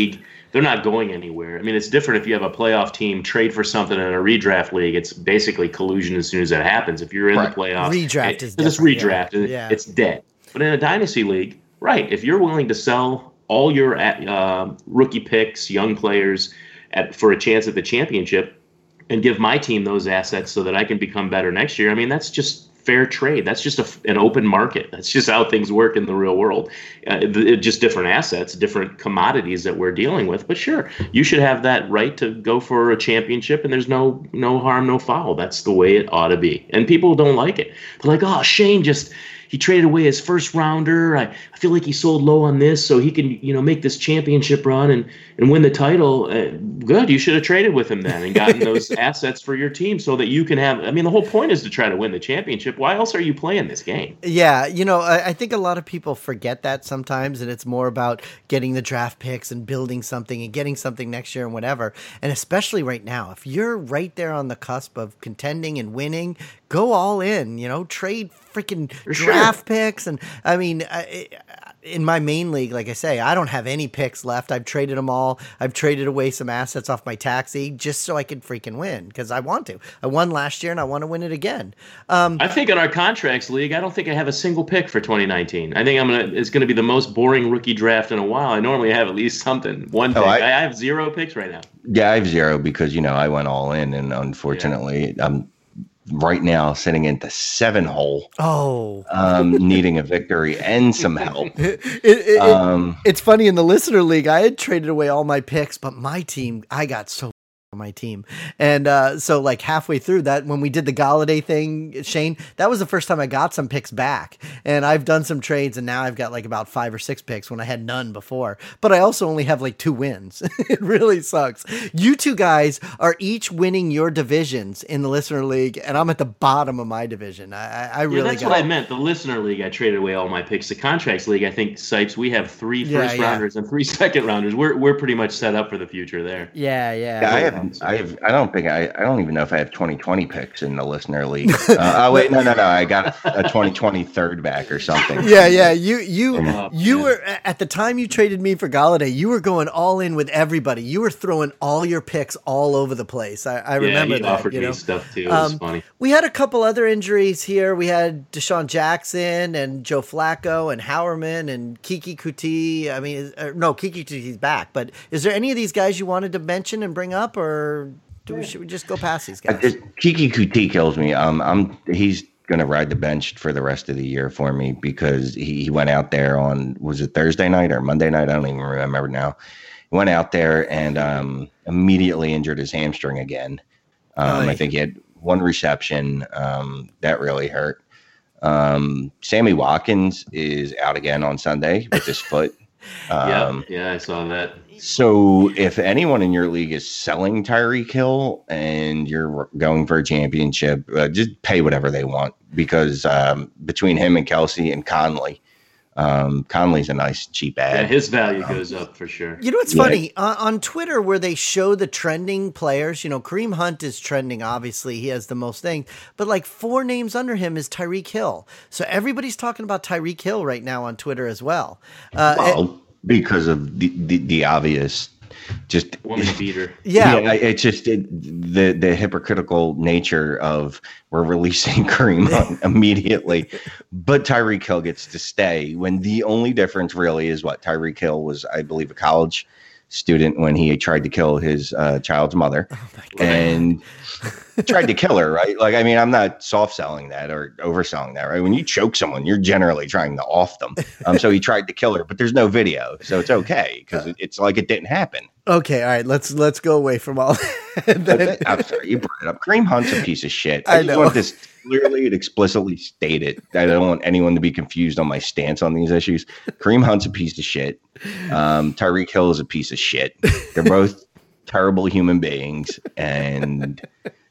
they're not going anywhere. I mean, it's different if you have a playoff team trade for something in a redraft league. It's basically collusion as soon as that happens. If you're in Right. the playoffs, Redraft it, is it's different, redraft. yeah. and Yeah. It's dead. But in a dynasty league, right, if you're willing to sell all your uh, rookie picks, young players, at, for a chance at the championship, and give my team those assets so that I can become better next year, I mean, that's just fair trade. That's just a, an open market. That's just how things work in the real world. Uh, it, just different assets, different commodities that we're dealing with. But sure, you should have that right to go for a championship, and there's no no harm, no foul. That's the way it ought to be. And people don't like it. They're like, oh, Shane just he traded away his first rounder. I, I feel like he sold low on this so he can, you know, make this championship run and, and win the title. Uh, good. You should have traded with him then and gotten those assets for your team so that you can have, I mean, the whole point is to try to win the championship. Why else are you playing this game? Yeah, you know, I, I think a lot of people forget that sometimes, and it's more about getting the draft picks and building something and getting something next year and whatever. And especially right now, if you're right there on the cusp of contending and winning, go all in, you know, trade freaking For sure. draft picks. And I mean, I, in my main league, like I say, I don't have any picks left. I've traded them all. I've traded away some assets off my taxi just so I could freaking win because I want to. I won last year and I want to win it again. Um, I think in our contracts league, I don't think I have a single pick for twenty nineteen. I think I'm gonna. It's gonna be the most boring rookie draft in a while. I normally have at least something. One pick. Oh, I, I- I have zero picks right now. Yeah, I have zero because, you know, I went all in, and unfortunately, I'm right now sitting in the seven hole, oh, um, needing a victory and some help. it, it, it, Um, it's funny in the listener league, I had traded away all my picks, but my team, I got so on my team. And uh, so like halfway through that, when we did the Galladay thing, Shane, that was the first time I got some picks back. And I've done some trades and now I've got like about five or six picks when I had none before. But I also only have like two wins. It really sucks. You two guys are each winning your divisions in the listener league, and I'm at the bottom of my division. I, I really Yeah, that's got what I meant. The listener league, I traded away all my picks. The contracts league, I think, Sipes, we have three Yeah, first yeah. rounders and three second rounders. We're we're pretty much set up for the future there. Yeah, yeah. Yeah, I have. I have. I don't think I. I don't even know if I have twenty twenty picks in the listener league. Uh, oh wait, no, no, no. I got a twenty twenty third back or something. Yeah, yeah. You, you, Oh, you man. were at the time you traded me for Galladay. You were going all in with everybody. You were throwing all your picks all over the place. I, I remember yeah, he that. offered you me know? stuff too. It was Um, funny. We had a couple other injuries here. We had Deshaun Jackson and Joe Flacco and Howerman and Kiki Kuti. I mean, is- uh, no, Kiki Kuti's back. But is there any of these guys you wanted to mention and bring up, or do we, should we just go past these I guys? just, Kiki Kuti kills me. Um, I'm. He's gonna ride the bench for the rest of the year for me because he, he went out there on, was it Thursday night or Monday night? I don't even remember now. He went out there and um, immediately injured his hamstring again. Um, Aye. I think he had one reception. Um, that really hurt. Um, Sammy Watkins is out again on Sunday with his foot. Um, yeah, yeah, I saw that. So if anyone in your league is selling Tyreek Hill and you're going for a championship, uh, just pay whatever they want because um, between him and Kelsey and Conley, um, Conley's a nice cheap Yeah, ad. his value goes up for sure. You know what's Yeah. funny? Uh, on Twitter, where they show the trending players, you know, Kareem Hunt is trending, obviously. He has the most things. But like four names under him is Tyreek Hill. So everybody's talking about Tyreek Hill right now on Twitter as well. Uh, Well, because of the, the, the obvious, just Woman beater. yeah. I- it's just it, the the hypocritical nature of we're releasing Kareem Hunt immediately, but Tyreek Hill gets to stay. When the only difference really is what Tyreek Hill was, I believe, a college student when he tried to kill his uh, child's mother, and tried to kill her. Right? Like, I mean, I'm not soft selling that or overselling that. Right? When you choke someone, you're generally trying to off them. Um, so he tried to kill her, but there's no video, so it's okay because it, it's like it didn't happen. Okay, all right. Let's let's go away from all. But that. that- I'm sorry, you brought it up. Kareem Hunt's a piece of shit. I, I just know. want this clearly and explicitly stated. I don't want anyone to be confused on my stance on these issues. Kareem Hunt's a piece of shit. Um, Tyreek Hill is a piece of shit. They're both terrible human beings, and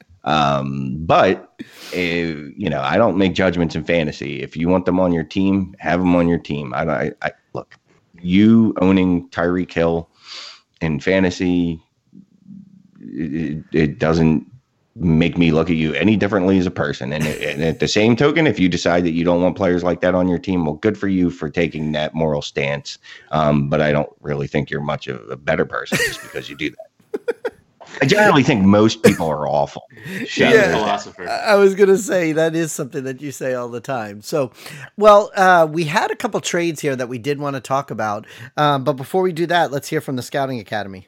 um, but if, you know, I don't make judgments in fantasy. If you want them on your team, have them on your team. I, I, I look, you owning Tyreek Hill in fantasy. It, it doesn't make me look at you any differently as a person. And, and at the same token, if you decide that you don't want players like that on your team, well, good for you for taking that moral stance. Um, but I don't really think you're much of a better person just because you do that. I generally think most people are awful. Yeah, philosopher. I was going to say that is something that you say all the time. So, well, uh, we had a couple trades here that we did want to talk about. Um, but before we do that, let's hear from the Scouting Academy.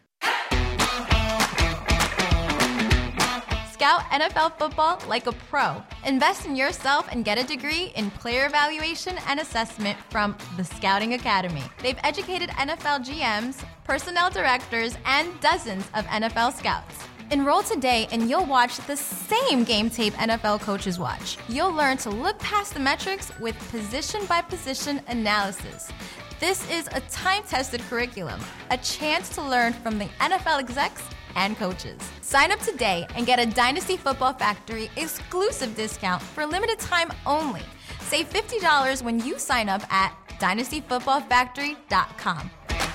Scout N F L football like a pro. Invest in yourself and get a degree in player evaluation and assessment from the Scouting Academy. They've educated N F L G Ms, personnel directors, and dozens of N F L scouts. Enroll today and you'll watch the same game tape N F L coaches watch. You'll learn to look past the metrics with position-by-position analysis. This is a time-tested curriculum, a chance to learn from the N F L execs and coaches. Sign up today and get a Dynasty Football Factory exclusive discount for limited time only. Save fifty dollars when you sign up at dynasty football factory dot com.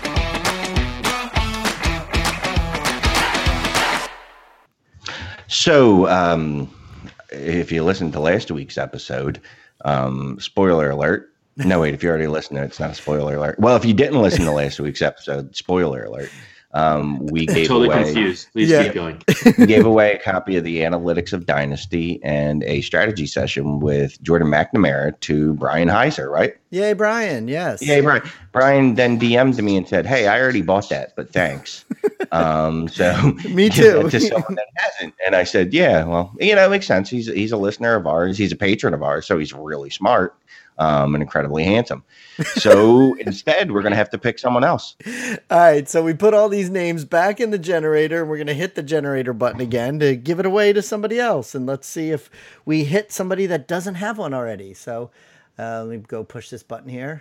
So, um, if you listened to last week's episode, um, spoiler alert. No, wait, if you already listened to it, it's not a spoiler alert. Well, if you didn't listen to last week's episode, spoiler alert. Um, we gave totally away, confused. Please Yeah. keep going. we gave away a copy of the Analytics of Dynasty and a strategy session with Jordan McNamara to Brian Heiser, right? Yay, Brian. Yes. Yeah, Brian. Brian then D M'd me and said, "Hey, I already bought that, but thanks." um, so Me give that too. to someone that hasn't, and I said, "Yeah, well, you know, it makes sense. He's he's a listener of ours. He's a patron of ours, so he's really smart." Um, and incredibly handsome. So instead, we're going to have to pick someone else. All right. So we put all these names back in the generator and we're going to hit the generator button again to give it away to somebody else. And let's see if we hit somebody that doesn't have one already. So uh, let me go push this button here.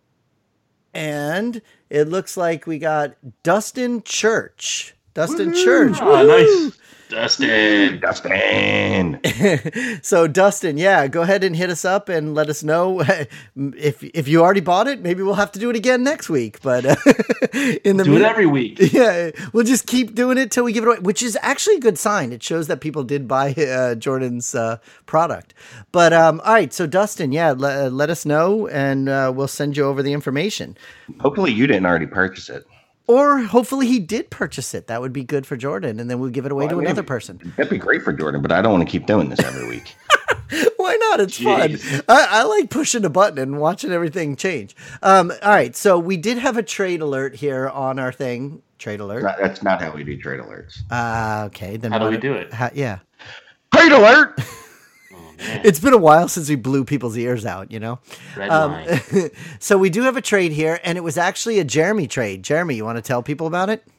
And it looks like we got Dustin Church. Dustin Woo-hoo. Church. Oh, Woo-hoo. nice. Dustin. Dustin. So Dustin, yeah, go ahead and hit us up and let us know if if you already bought it. Maybe we'll have to do it again next week. But uh, in the Do mean- it every week. yeah, we'll just keep doing it till we give it away, which is actually a good sign. It shows that people did buy uh, Jordan's uh, product. But um, all right, so Dustin, yeah, l- let us know and uh, we'll send you over the information. Hopefully, you didn't already purchase it. Or hopefully he did purchase it. That would be good for Jordan, and then we'll give it away Well, to I mean, another person. That'd be great for Jordan, but I don't want to keep doing this every week. Why not? It's Jeez. fun. I, I like pushing a button and watching everything change. Um, all right, so we did have a trade alert here on our thing. Trade alert. Not- that's not how we do trade alerts. Uh, okay, then How do what- we do it? how- yeah, Trade alert! Oh, man. it's been a while since we blew people's ears out. You know. Red Um, line. so we do have a trade here, and it was actually a Jeremy trade. Jeremy, you want to tell people about it?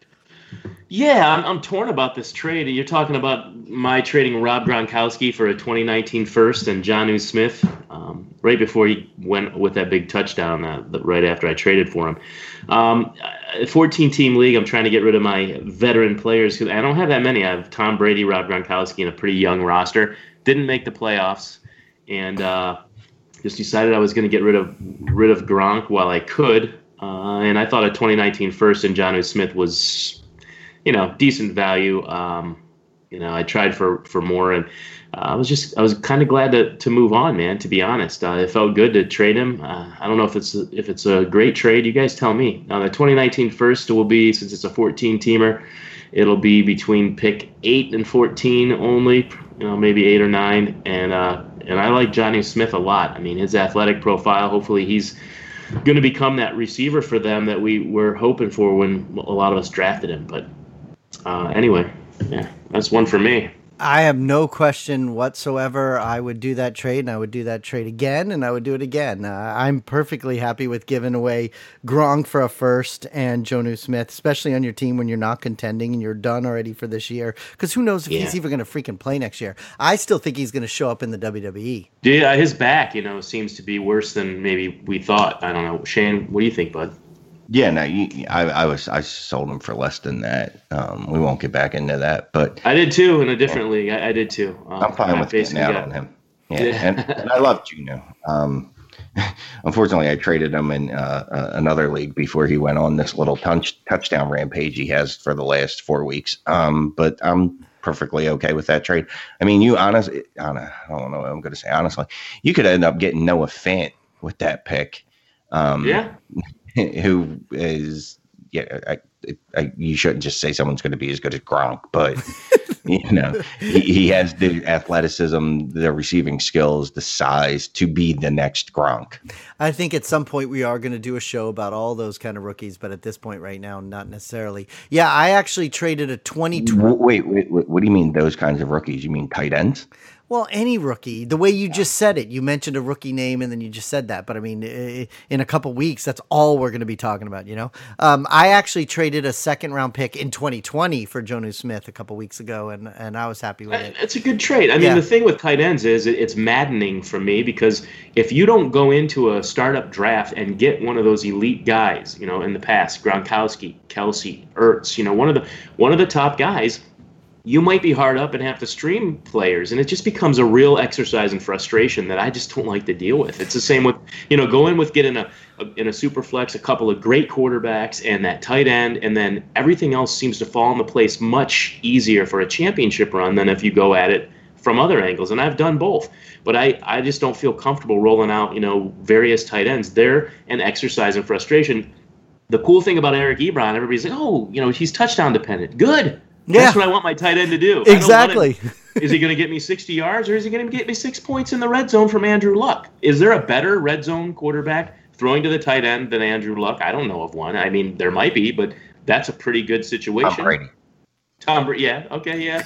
Yeah, I'm, I'm torn about this trade. You're talking about my trading Rob Gronkowski for a twenty nineteen first and Jonnu Smith um, right before he went with that big touchdown uh, right after I traded for him. Um, a fourteen-team league, I'm trying to get rid of my veteran players because I don't have that many. I have Tom Brady, Rob Gronkowski, and a pretty young roster. Didn't make the playoffs, and uh, just decided I was going to get rid of rid of Gronk while I could. Uh, and I thought a twenty nineteen first and Jonnu Smith was, you know, decent value. Um, you know, I tried for, for more, and uh, I was just I was kind of glad to to move on, man. To be honest, uh, it felt good to trade him. Uh, I don't know if it's if it's a great trade. You guys tell me. Now the twenty nineteen first will be, since it's a fourteen teamer, it'll be between pick eight and fourteen only. You know, maybe eight or nine, and uh, and I like Jonnu Smith a lot. I mean, his athletic profile. Hopefully, he's going to become that receiver for them that we were hoping for when a lot of us drafted him. But uh, anyway, yeah, that's one for me. I have no question whatsoever. I would do that trade, and I would do that trade again, and I would do it again. Uh, I'm perfectly happy with giving away Gronk for a first and Jonnu Smith, especially on your team when you're not contending and you're done already for this year. Because who knows if Yeah. he's even going to freaking play next year. I still think he's going to show up in the W W E. Yeah, his back, you know, seems to be worse than maybe we thought. I don't know, Shane. What do you think, bud? Yeah, no, you, I, I was I sold him for less than that. Um, we won't get back into that, but I did too in a different league. I, I did too. Um, I'm fine I with getting basically out got- on him. Yeah, Yeah. And, and I love Juno. Um, unfortunately, I traded him in uh, uh, another league before he went on this little touch, touchdown rampage he has for the last four weeks. Um, but I'm perfectly okay with that trade. I mean, you honestly, I don't know what I'm going to say. Honestly, you could end up getting Noah Fant with that pick. Um, yeah. Who is, yeah, I, I, you shouldn't just say someone's going to be as good as Gronk, but you know, he, he has the athleticism, the receiving skills, the size to be the next Gronk. I think at some point we are going to do a show about all those kind of rookies, but at this point right now, not necessarily. Yeah, I actually traded a twenty twenty. Wait, wait, wait, what do you mean those kinds of rookies? You mean tight ends? Well, any rookie, the way you just said it, you mentioned a rookie name and then you just said that. But I mean, in a couple weeks, that's all we're going to be talking about, you know? Um, I actually traded a second round pick in twenty twenty for Jonnu Smith a couple weeks ago, and, and I was happy with it. It's a good trade. I mean, Yeah. the thing with tight ends is it- it's maddening for me because if you don't go into a startup draft and get one of those elite guys, you know, in the past, Gronkowski, Kelsey, Ertz, you know, one of the one of the top guys, you might be hard up and have to stream players, and it just becomes a real exercise in frustration that I just don't like to deal with. It's the same with, you know, go in with getting a, a in a super flex a couple of great quarterbacks and that tight end, and then everything else seems to fall into place much easier for a championship run than if you go at it from other angles. And I've done both, but I, I just don't feel comfortable rolling out, you know, various tight ends. They're an exercise in frustration. The cool thing about Eric Ebron, everybody's like, oh, you know, he's touchdown dependent. Good. Yeah. That's what I want my tight end to do. I don't Exactly. want it- is he going to get me sixty yards, or is he going to get me six points in the red zone from Andrew Luck? Is there a better red zone quarterback throwing to the tight end than Andrew Luck? I don't know of one. I mean, there might be, but that's a pretty good situation. Tom Brady. Tom Brady, yeah, okay, yeah.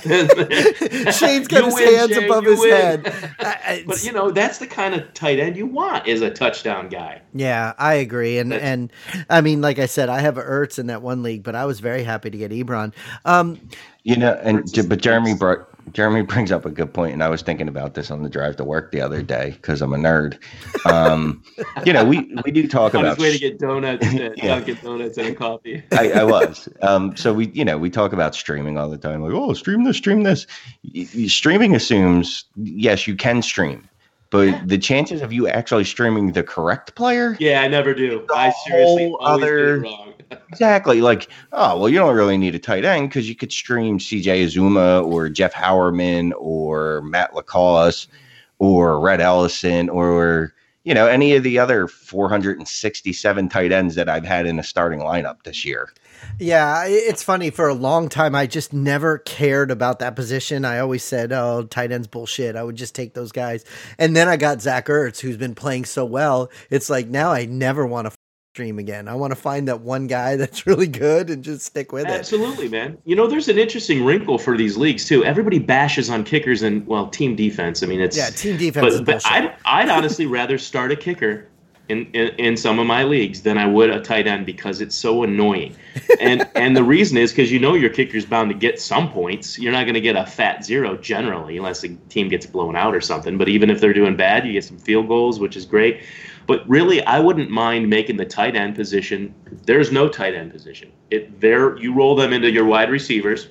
Shane's got You his win, hands Shane, above you his win. head. I- I- But you know, that's the kind of tight end you want, is a touchdown guy. Yeah, I agree. And, That's- and I mean, like I said, I have Ertz in that one league, but I was very happy to get Ebron. Um, You know, and Versus but the Jeremy Chiefs. brought Jeremy brings up a good point, and I was thinking about this on the drive to work the other day because I'm a nerd. Um, you know, we we do talk On about his way to get donuts, at Yeah. Dunkin' Donuts and a coffee. I, I was. Um, so we, you know, we talk about streaming all the time. Like, oh, stream this, stream this. Y- y- Streaming assumes, yes, you can stream, but the chances of you actually streaming the correct player, Yeah, I never do. The I seriously whole always other- get it wrong. exactly. Like, oh, well, you don't really need a tight end because you could stream C J Azuma or Jeff Howerman or Matt Lacoste or Red Ellison or, you know, any of the other four hundred sixty-seven tight ends that I've had in a starting lineup this year. Yeah, i- it's funny. For a long time, I just never cared about that position. I always said, oh, tight end's bullshit. I would just take those guys. And then I got Zach Ertz, who's been playing so well. It's like now I never want to stream again. I want to find that one guy that's really good and just stick with it. Absolutely, man. You know, there's an interesting wrinkle for these leagues too. Everybody bashes on kickers and, well, team defense. I mean, it's Yeah, team defense is But, but bullshit. I'd, I'd honestly rather start a kicker in, in in some of my leagues than I would a tight end because it's so annoying. And and the reason is because you know your kicker's bound to get some points. You're not going to get a fat zero generally unless the team gets blown out or something. But even if they're doing bad, you get some field goals, which is great. But really, I wouldn't mind making the tight end position. There's no tight end position. It there you roll them into your wide receivers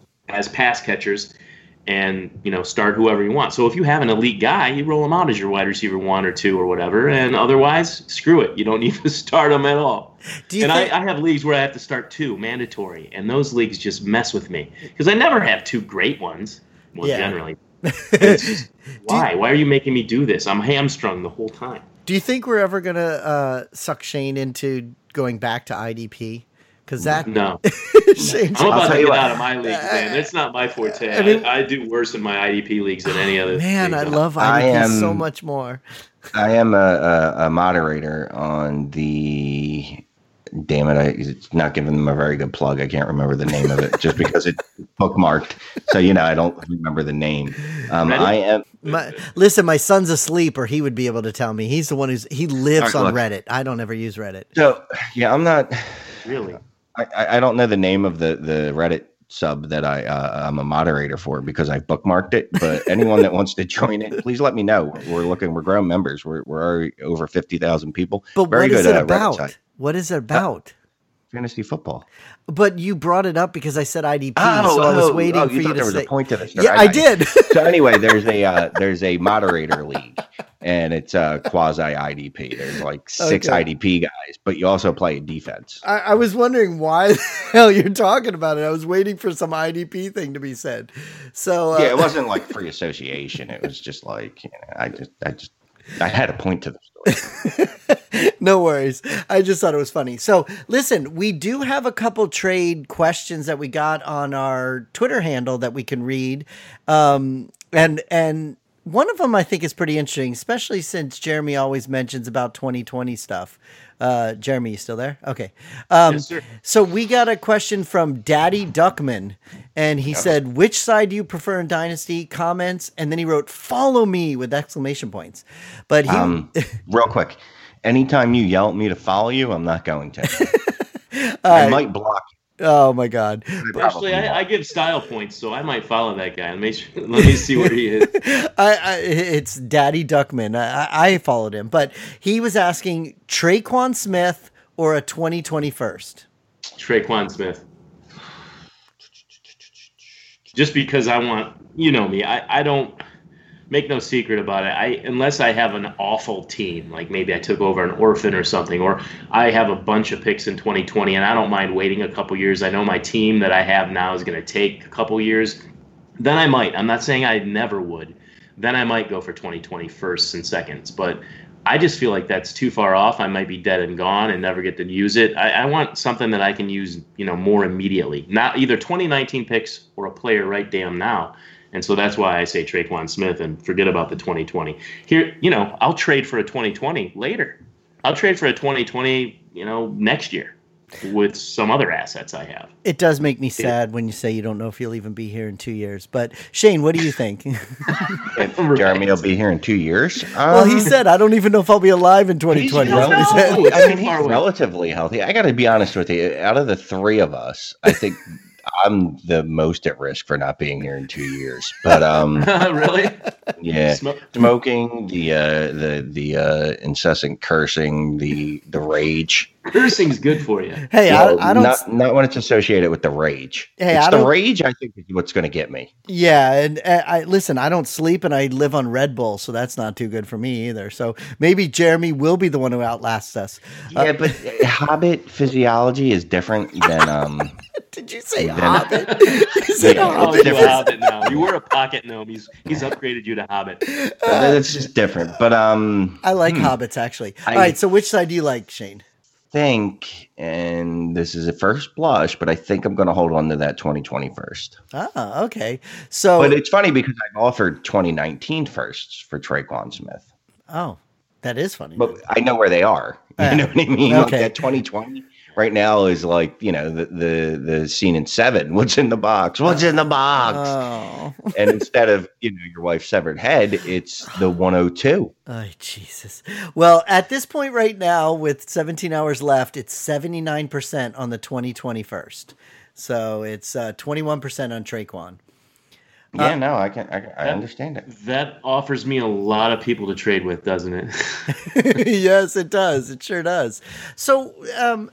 as pass catchers, and you know start whoever you want. So if you have an elite guy, you roll him out as your wide receiver one or two or whatever. And otherwise, screw it. You don't need to start him at all. Do you and think- I, I have leagues where I have to start two, mandatory, and those leagues just mess with me because I never have two great ones. Well, Yeah. generally, it's just, why? Why are you making me do this? I'm hamstrung the whole time. Do you think we're ever going to uh, suck Shane into going back to I D P? Because that No. Shane, I'm about tell to you get what. out of my league, man. That's not my forte. I mean- I, I do worse in my I D P leagues than any other. man, I league. love I I D P am- so much more. I am a, a, a moderator on the. Damn it! I, it's not giving them a very good plug. I can't remember the name of it just because it's bookmarked. So you know, I don't remember the name. Um, Ready? I am. My, listen, my son's asleep, or he would be able to tell me. He's the one who's he lives All right, on look. Reddit. I don't ever use Reddit. So yeah, I'm not. Really? I, I I don't know the name of the the Reddit sub that I uh, I'm a moderator for because I bookmarked it. But anyone that wants to join it, please let me know. We're looking. We're growing members. We're we're already over fifty thousand people. But Very what is good, it uh, Reddit about? site. What is it about? fantasy football. But you brought it up because I said I D P, Oh, so I was oh, waiting oh, for you you thought to there was say. a point to this. Yeah, I, I did. So anyway, there's a uh, there's a moderator league, and it's a quasi I D P. There's like six Okay. I D P guys, but you also play defense. I, I was wondering why the hell you're talking about it. I was waiting for some I D P thing to be said. So uh, Yeah, it wasn't like free association. It was just like, you know, I just I just I had a point to the story. no worries. I just thought it was funny. So listen, we do have a couple trade questions that we got on our Twitter handle that we can read. Um, and, and one of them I think is pretty interesting, especially since Jeremy always mentions about twenty twenty stuff. Uh, Jeremy, you still there? Okay. Um, Yes, sir. So we got a question from Daddy Duckman, and he said, which side do you prefer in Dynasty? Comments, and then he wrote, follow me with exclamation points. But he, Um, real quick, anytime you yell at me to follow you, I'm not going to. I right. might block you. oh my God. Actually, I, I give style points, so I might follow that guy. Let me let me see where he is. I, I, it's Daddy Duckman. I, I followed him, but he was asking Traquan Smith or a twenty twenty first. Traquan Smith. Just because I want, you know me, I, I don't make no secret about it. I unless I have an awful team, like maybe I took over an orphan or something, or I have a bunch of picks in twenty twenty, and I don't mind waiting a couple years. I know my team that I have now is going to take a couple years. Then I might. I'm not saying I never would. Then I might go for twenty twenty firsts and seconds, but I just feel like that's too far off. I might be dead and gone and never get to use it. I, I want something that I can use, you know, more immediately. Not either twenty nineteen picks or a player right damn now. And so that's why I say Traquan Smith and forget about the twenty twenty. Here, you know, I'll trade for a twenty twenty later. I'll trade for a twenty twenty, you know, next year with some other assets I have. It does make me sad when you say you don't know if you'll even be here in two years. But Shane, what do you think? If Jeremy will be here in two years. Um, well, he said, I don't even know if I'll be alive in twenty twenty. He's That's what he said. relatively, I mean, Too far he's away. relatively healthy. I got to be honest with you. Out of the three of us, I think I'm the most at risk for not being here in two years. But um, Really? yeah, Smoke- smoking, the uh, the the uh, incessant cursing, the the rage. Cursing's good for you. Hey, Well, I, I don't. not not when it's associated with the rage. Hey, it's I the don't- rage. I think is what's going to get me. Yeah, and uh, I listen. I don't sleep, and I live on Red Bull, so that's not too good for me either. So maybe Jeremy will be the one who outlasts us. Yeah, but Hobbit physiology is different than um. Did you say Then- Hobbit? You said Yeah. Hobbit. Oh, you a Hobbit now. You were a pocket gnome. He's he's upgraded you to Hobbit. That's just different. But um, I like hobbits actually. I- All right, so which side do you like, Shane? think, and this is a first blush, but I think I'm going to hold on to that twenty twenty first. Ah, okay. So, But it's funny because I've offered twenty nineteen firsts for Traquan Smith, oh, that is funny. but I know where they are. You Ah, know what I mean? okay. Like that twenty twenty right now is like, you know, the the the scene in Seven. What's in the box? What's in the box? Oh, And instead of, you know, your wife's severed head, it's the one oh two. oh, Jesus. Well, at this point right now, with seventeen hours left, it's seventy-nine percent on the twenty twenty-first. So it's uh, twenty-one percent on Traquan. Yeah, no, I can, I, can- I understand it. That offers me a lot of people to trade with, doesn't it? Yes, it does. It sure does. So, um,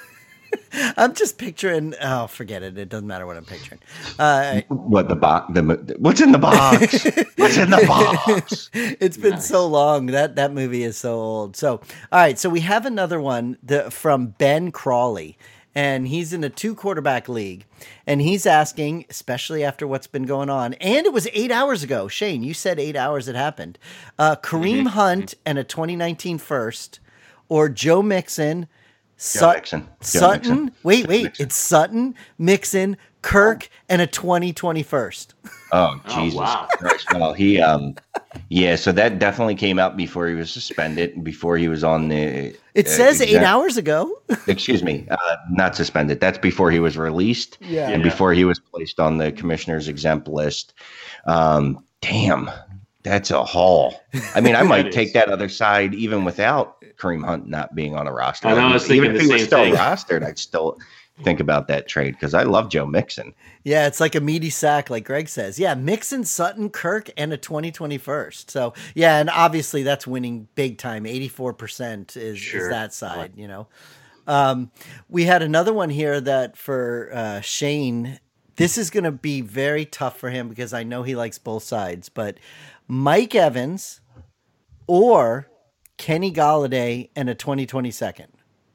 I'm just picturing. Oh, forget it. It doesn't matter what I'm picturing. Uh, What the box? The mo- what's in the box? What's in the box? it's been so long that that movie is so old. So, all right. So we have another one the, from Ben Crawley, and he's in a two quarterback league, and he's asking, especially after what's been going on, and it was eight hours ago. Shane, you said eight hours it happened. Uh, Kareem Hunt and a twenty nineteen first, or Joe Mixon. Sut- Mixon. Joe Sutton. Mixon. Wait, Joe wait. Mixon. It's Sutton, Mixon, Kirk, and a twenty twenty first. Oh, Oh, Jesus wow. Christ. Well, he, um, yeah, so that definitely came out before he was suspended, before he was on the. It uh, says eight exempt- hours ago. Excuse me, uh, not suspended. That's before he was released. Yeah. And Yeah. before he was placed on the commissioner's exempt list. Um, damn, that's a haul. I mean, I That might is. take that other side even without Kareem Hunt not being on a roster. I know, I was thinking even if the he was same still thing. rostered, I'd still think about that trade because I love Joe Mixon. Yeah, it's like a meaty sack, like Greg says. Yeah, Mixon, Sutton, Kirk, and a twenty twenty first. So, yeah, and obviously that's winning big time. eighty-four percent is, is Sure. that side, you know. Um, we had another one here that for uh, Shane, this is going to be very tough for him because I know he likes both sides, but Mike Evans or Kenny Golladay and a twenty twenty second.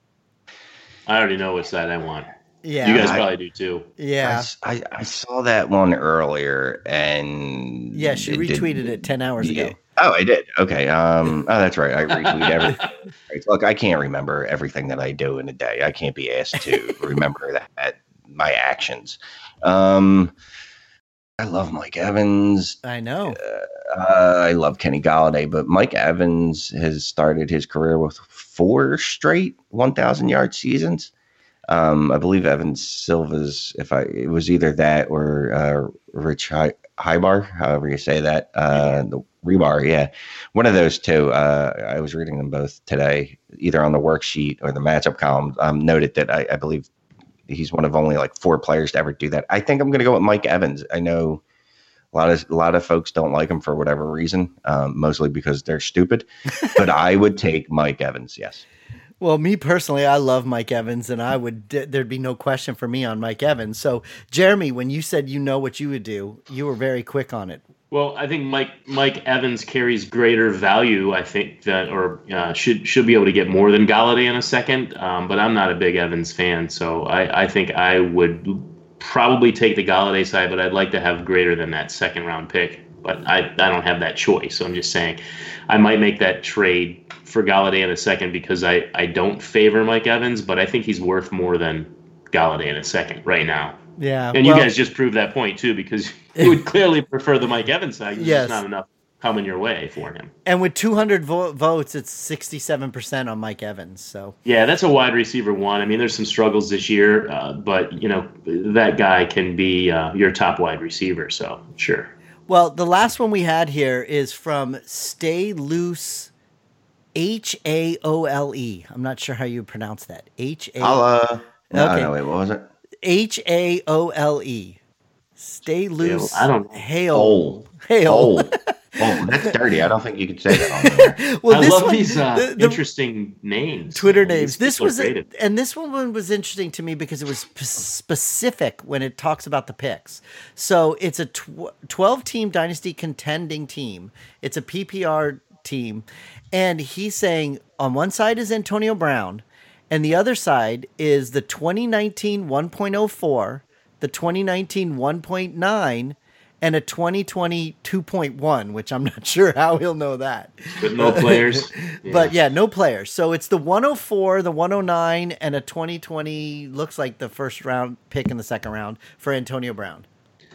I already know which side I want. Yeah. You guys I- probably do too. Yeah. I, I, I saw that one earlier, and Yeah, she it did- retweeted it ten hours Yeah. ago. Oh, I did. Okay. Um. Oh, that's right. I retweet everything. Right. Look, I can't remember everything that I do in a day. I can't be asked to remember that my actions. Um. I love Mike Evans. I know. Uh, I love Kenny Golladay, but Mike Evans has started his career with four straight one thousand yard seasons. Um, I believe Evan Silva's, if I, it was either that or uh, Rich Hi- Highbar, however you say that, uh, the Rebar, yeah, one of those two. Uh, I was reading them both today, either on the worksheet or the matchup column. Um, noted that I, I believe he's one of only like four players to ever do that. I think I'm going to go with Mike Evans. I know a lot of a lot of folks don't like him for whatever reason, um, mostly because they're stupid. But I would take Mike Evans. Yes. Well, me personally, I love Mike Evans, and I would there'd be no question for me on Mike Evans. So, Jeremy, when you said you know what you would do, you were very quick on it. Well, I think Mike Mike Evans carries greater value. I think that, or uh, should should be able to get more than Golladay in a second. Um, but I'm not a big Evans fan, so I, I think I would probably take the Golladay side. But I'd like to have greater than that second round pick. But I I don't have that choice. So I'm just saying, I might make that trade for Golladay in a second because I, I don't favor Mike Evans, but I think he's worth more than Golladay in a second right now. Yeah. And well, you guys just proved that point too, because you would clearly prefer the Mike Evans side. There's Yes. just not enough coming your way for him. and with two hundred vo- votes, it's sixty-seven percent on Mike Evans. So, Yeah, that's a wide receiver one. I mean, there's some struggles this year, uh, but you know that guy can be uh, your top wide receiver. So sure. well, the last one we had here is from Stay Loose, H A O L E. I'm not sure how you pronounce that. H A I'll, uh, no, Okay. no, wait, what was it? H A O L E. Stay loose. I don't know. Hail. Hole. Hail. Oh, oh, that's dirty. I don't think you could say that on there. Well, I this love one- these uh, the- the interesting names. Twitter These names. This people are was, a, creative. and this one was interesting to me because it was p- specific when it talks about the picks. So it's a tw- twelve team dynasty contending team. It's a P P R team. And he's saying on one side is Antonio Brown, and the other side is the twenty nineteen one point oh four, the twenty nineteen one point nine, and a twenty twenty two point one, which I'm not sure how he'll know that. With no players. But yeah, no players. So it's the one oh four, the one oh nine, and a twenty twenty, looks like the first round pick in the second round for Antonio Brown.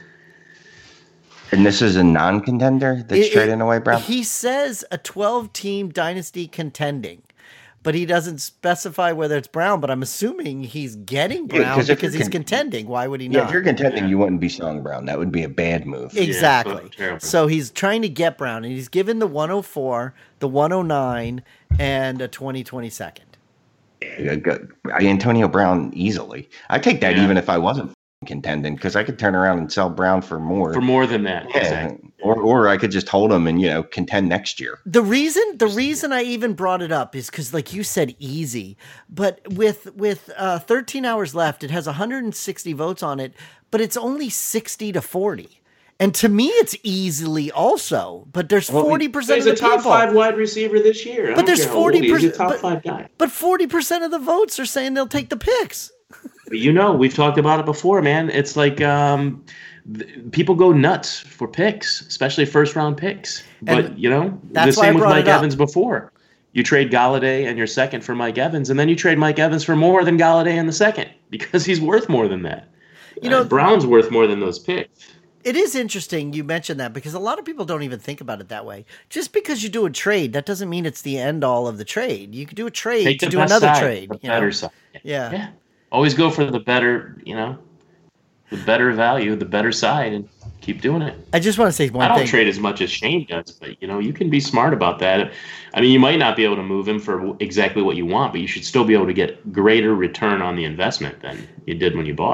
And this is a non-contender that's It- trading it- away Brown? He says a twelve team dynasty contending, but he doesn't specify whether it's Brown, but I'm assuming he's getting Yeah, Brown 'cause if because you're he's con- contending. Why would he Yeah, not? if you're contending, you wouldn't be selling Brown. That would be a bad move. Exactly. Yeah, terrible. So he's trying to get Brown, and he's given the one oh four, the one oh nine, and a twenty twenty second. Yeah, go- Antonio Brown easily. I take that Yeah. even if I wasn't contending because I could turn around and sell Brown for more. For more than that. yeah. Exactly. Or or I could just hold him and you know contend next year. The reason the reason I even brought it up is because, like you said, easy. But with with uh, thirteen hours left, it has one hundred sixty votes on it, but it's only sixty to forty. And to me, it's easily also. But there's forty percent He's of a the top people. five wide receiver this year. I But don't there's care how old he is, forty He's a percent. top five guy. But forty percent of the votes are saying they'll take the picks. But you know, we've talked about it before, man. It's like um, th- people go nuts for picks, especially first round picks. But And you know, the that's why I same with brought Mike it up. Evans before. You trade Golladay and your second for Mike Evans, and then you trade Mike Evans for more than Golladay in the second because he's worth more than that. You know- Uh, Brown's worth more than those picks. It is interesting you mentioned that because a lot of people don't even think about it that way. Just because you do a trade, that doesn't mean it's the end all of the trade. You could do a trade Take to the do best another side, trade. the you know? better side. Yeah. Yeah. Always go for the better, you know, the better value, the better side, and keep doing it. I just want to say one I don't thing. trade as much as Shane does, but you know, you can be smart about that. I mean, you might not be able to move him for exactly what you want, but you should still be able to get greater return on the investment than you did when you bought him.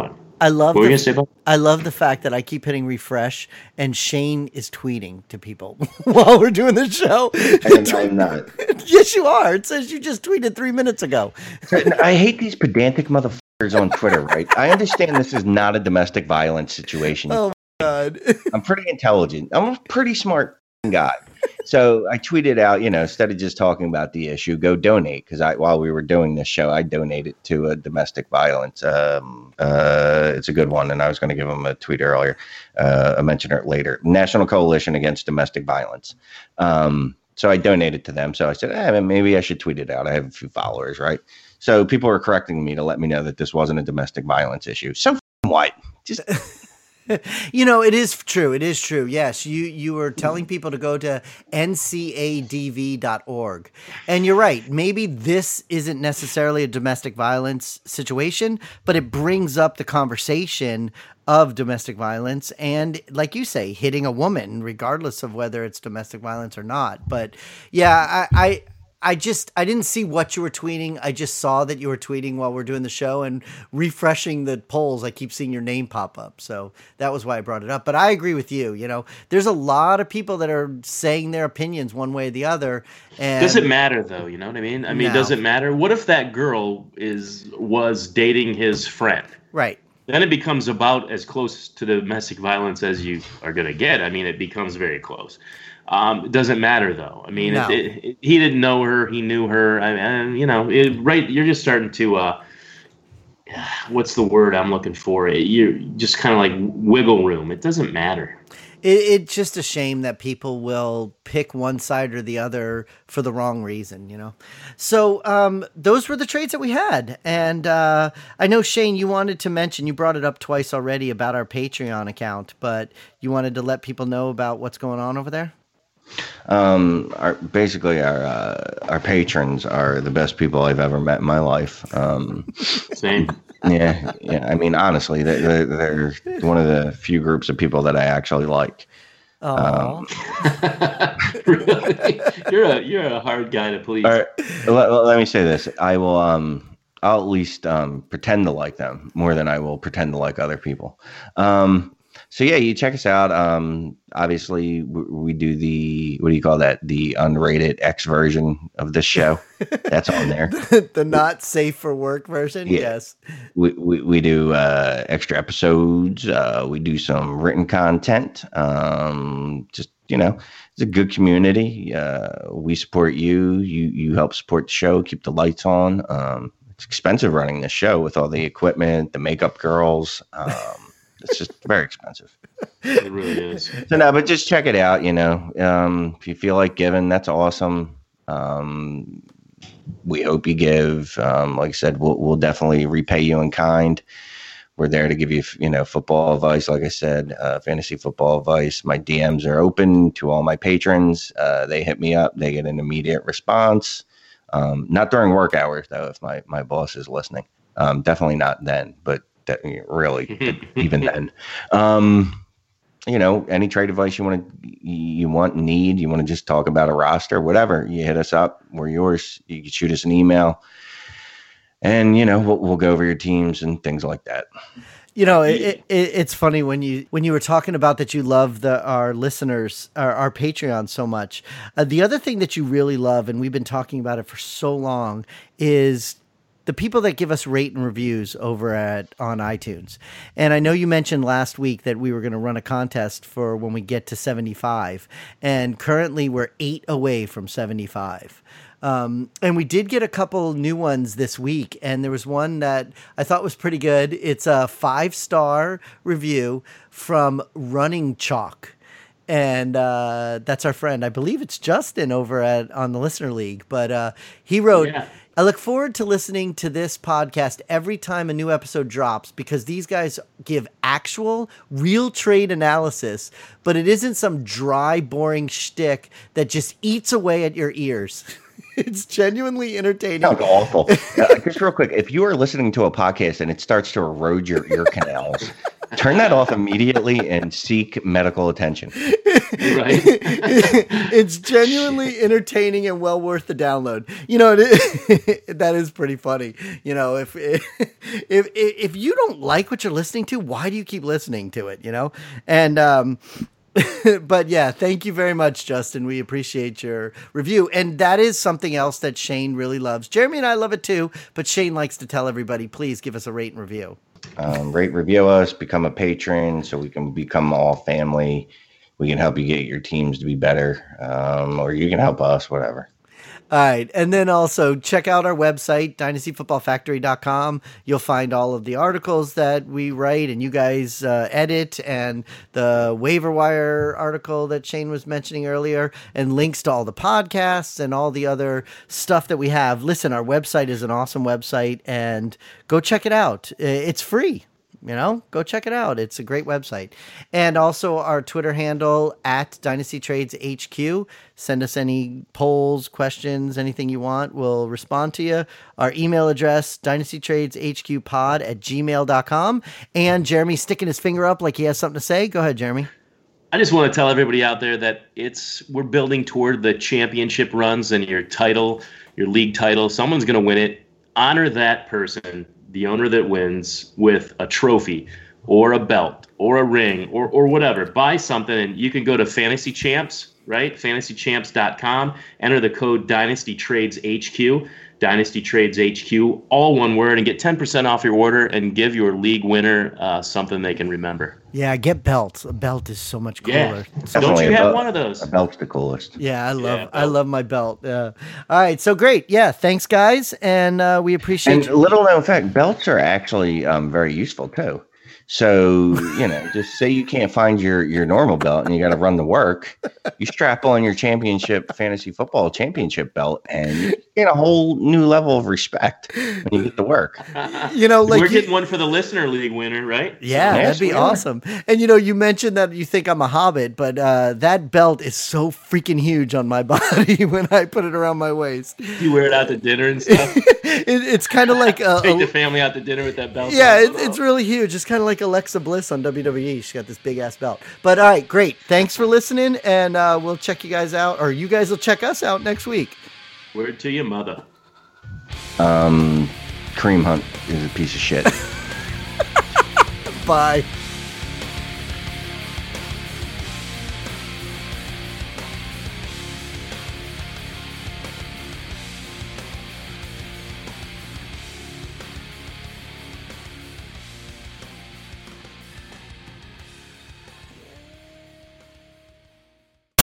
I love What were the, you gonna say about? I love the fact that I keep hitting refresh and Shane is tweeting to people while we're doing the show. And I'm not. Yes, you are. It says you just tweeted three minutes ago. I hate these pedantic motherfuckers on Twitter, right? I understand this is not a domestic violence situation. Oh, my God. I'm pretty intelligent. I'm a pretty smart guy. So I tweeted out, you know, instead of just talking about the issue, go donate. Because I, while we were doing this show, I donated to a domestic violence. Um, uh, it's a good one. And I was going to give them a tweet earlier. Uh, I'll mention it later. National Coalition Against Domestic Violence. Um, so I donated to them. So I said, eh, maybe I should tweet it out. I have a few followers, right? So people were correcting me to let me know that this wasn't a domestic violence issue. So what? Just... You know, it is true. It is true. Yes, you you were telling people to go to N C A D V dot org. And you're right. Maybe this isn't necessarily a domestic violence situation, but it brings up the conversation of domestic violence and, like you say, hitting a woman, regardless of whether it's domestic violence or not. But yeah, I, I I just, I didn't see what you were tweeting. I just saw that you were tweeting while we're doing the show, and refreshing the polls, I keep seeing your name pop up. So that was why I brought it up. But I agree with you. You know, there's a lot of people that are saying their opinions one way or the other. And does it matter though? You know what I mean? I mean, No. does it matter? What if that girl is was dating his friend? Right. Then it becomes about as close to domestic violence as you are going to get. I mean, it becomes very close. Um, it doesn't matter though. I mean, No. it, it, it, he didn't know her. He knew her. I mean, you know, it, right. You're just starting to, uh, what's the word I'm looking for? You're just kind of like wiggle room. It doesn't matter. It, it's just a shame that people will pick one side or the other for the wrong reason, you know? So um, those were the trades that we had. And uh, I know, Shane, you wanted to mention, you brought it up twice already about our Patreon account, but you wanted to let people know about what's going on over there? Um, our, basically, our uh, our patrons are the best people I've ever met in my life. Um, Same. yeah, yeah. I mean, honestly, they're, they're one of the few groups of people that I actually like. Oh, Really? You're a you're a hard guy to please. All right, let, let me say this: I will. Um, I'll at least um, pretend to like them more than I will pretend to like other people. Um, so yeah, you check us out. Um, obviously, we, we do the what do you call that? The unrated X version of this show. That's on there. the not safe for work version. Yeah. Yes. We we, we do uh, extra episodes. Uh, we do some written content. Um, just you know, it's a good community. Uh, we support you. You you help support the show. Keep the lights on. Um, it's expensive running the show with all the equipment, the makeup girls. Um, it's just very expensive. It really is. So no, but just check it out. You know, um, if you feel like giving, that's awesome. Um, we hope you give. Um, like I said, we'll we'll definitely repay you in kind. We're there to give you, you know, football advice. Like I said, uh, fantasy football advice. My D Ms are open to all my patrons. Uh, they hit me up. They get an immediate response. Um, not during work hours, though, if my, my boss is listening. Um, definitely not then, but that, really, even then. Um, you know, any trade advice you want to, you want, need, you want to just talk about a roster, whatever, you hit us up. We're yours. You can shoot us an email. And, you know, we'll, we'll go over your teams and things like that. You know, it, it, it's funny when you when you were talking about that you love the our listeners, our, our Patreon so much. Uh, the other thing that you really love, and we've been talking about it for so long, is the people that give us rate and reviews over at on iTunes. And I know you mentioned last week that we were going to run a contest for when we get to seventy-five, and currently we're eight away from seventy-five. Um, and we did get a couple new ones this week, and there was one that I thought was pretty good. It's a five-star review from Running Chalk, and uh, that's our friend. I believe it's Justin over at on the Listener League, but uh, he wrote, Yeah. I look forward to listening to this podcast every time a new episode drops because these guys give actual, real trade analysis, but it isn't some dry, boring shtick that just eats away at your ears. It's genuinely entertaining. Sounds awful. Uh, just real quick, if you are listening to a podcast and it starts to erode your ear canals, Turn that off immediately and seek medical attention. Right. It's genuinely entertaining and well worth the download. You know, it, that is pretty funny. You know, if, if if if you don't like what you're listening to, why do you keep listening to it? You know, and um, but yeah, thank you very much, Justin. We appreciate your review, and that is something else that Shane really loves. Jeremy and I love it too, but Shane likes to tell everybody, please give us a rate and review. Um, rate, review us, become a patron so we can become all family. We can help you get your teams to be better, um, or you can help us, whatever. All right. And then also check out our website, dynasty football factory dot com. You'll find all of the articles that we write and you guys uh, edit, and the waiver wire article that Shane was mentioning earlier, and links to all the podcasts and all the other stuff that we have. Listen, our website is an awesome website, and go check it out. It's free. You know, go check it out. It's a great website. And also our Twitter handle at Dynasty Trades H Q. Send us any polls, questions, anything you want. We'll respond to you. Our email address, dynastytradeshqpod at gmail dot com. And Jeremy's sticking his finger up like he has something to say. Go ahead, Jeremy. I just want to tell everybody out there that it's we're building toward the championship runs and your title, your league title. Someone's going to win it. Honor that person, the owner that wins, with a trophy or a belt or a ring or or whatever. Buy something, and you can go to Fantasy Champs, right? fantasy champs dot com. Enter the code Dynasty Trades H Q, Dynasty Trades H Q, all one word, and get ten percent off your order and give your league winner uh, something they can remember. Yeah, get belts. A belt is so much cooler. Yeah. So Don't you a have belt- one of those? A belt's the coolest. Yeah, I love Yeah, I belt. love my belt. Yeah. All right, so great. Yeah, thanks guys, and uh, we appreciate And you. little known fact, belts are actually um, very useful too. So, you know, just say you can't find your, your normal belt and you got to run the work. You strap on your championship fantasy football championship belt and you get a whole new level of respect when you get to work. You know, like We're you- getting one for the listener league winner, right? Yeah, Yes, that'd be we are. awesome. And you know, you mentioned that you think I'm a hobbit, but uh, that belt is so freaking huge on my body when I put it around my waist. It, You wear it out to dinner and stuff. it's kind of like a, Take a- the family out to dinner with that belt. yeah, on. it, it's really huge. It's kind of like Alexa Bliss on W W E. She's got this big ass belt. But all right, great. Thanks for listening, and uh, we'll check you guys out, or you guys will check us out next week. Word to your mother. Um, Kareem Hunt is a piece of shit. Bye.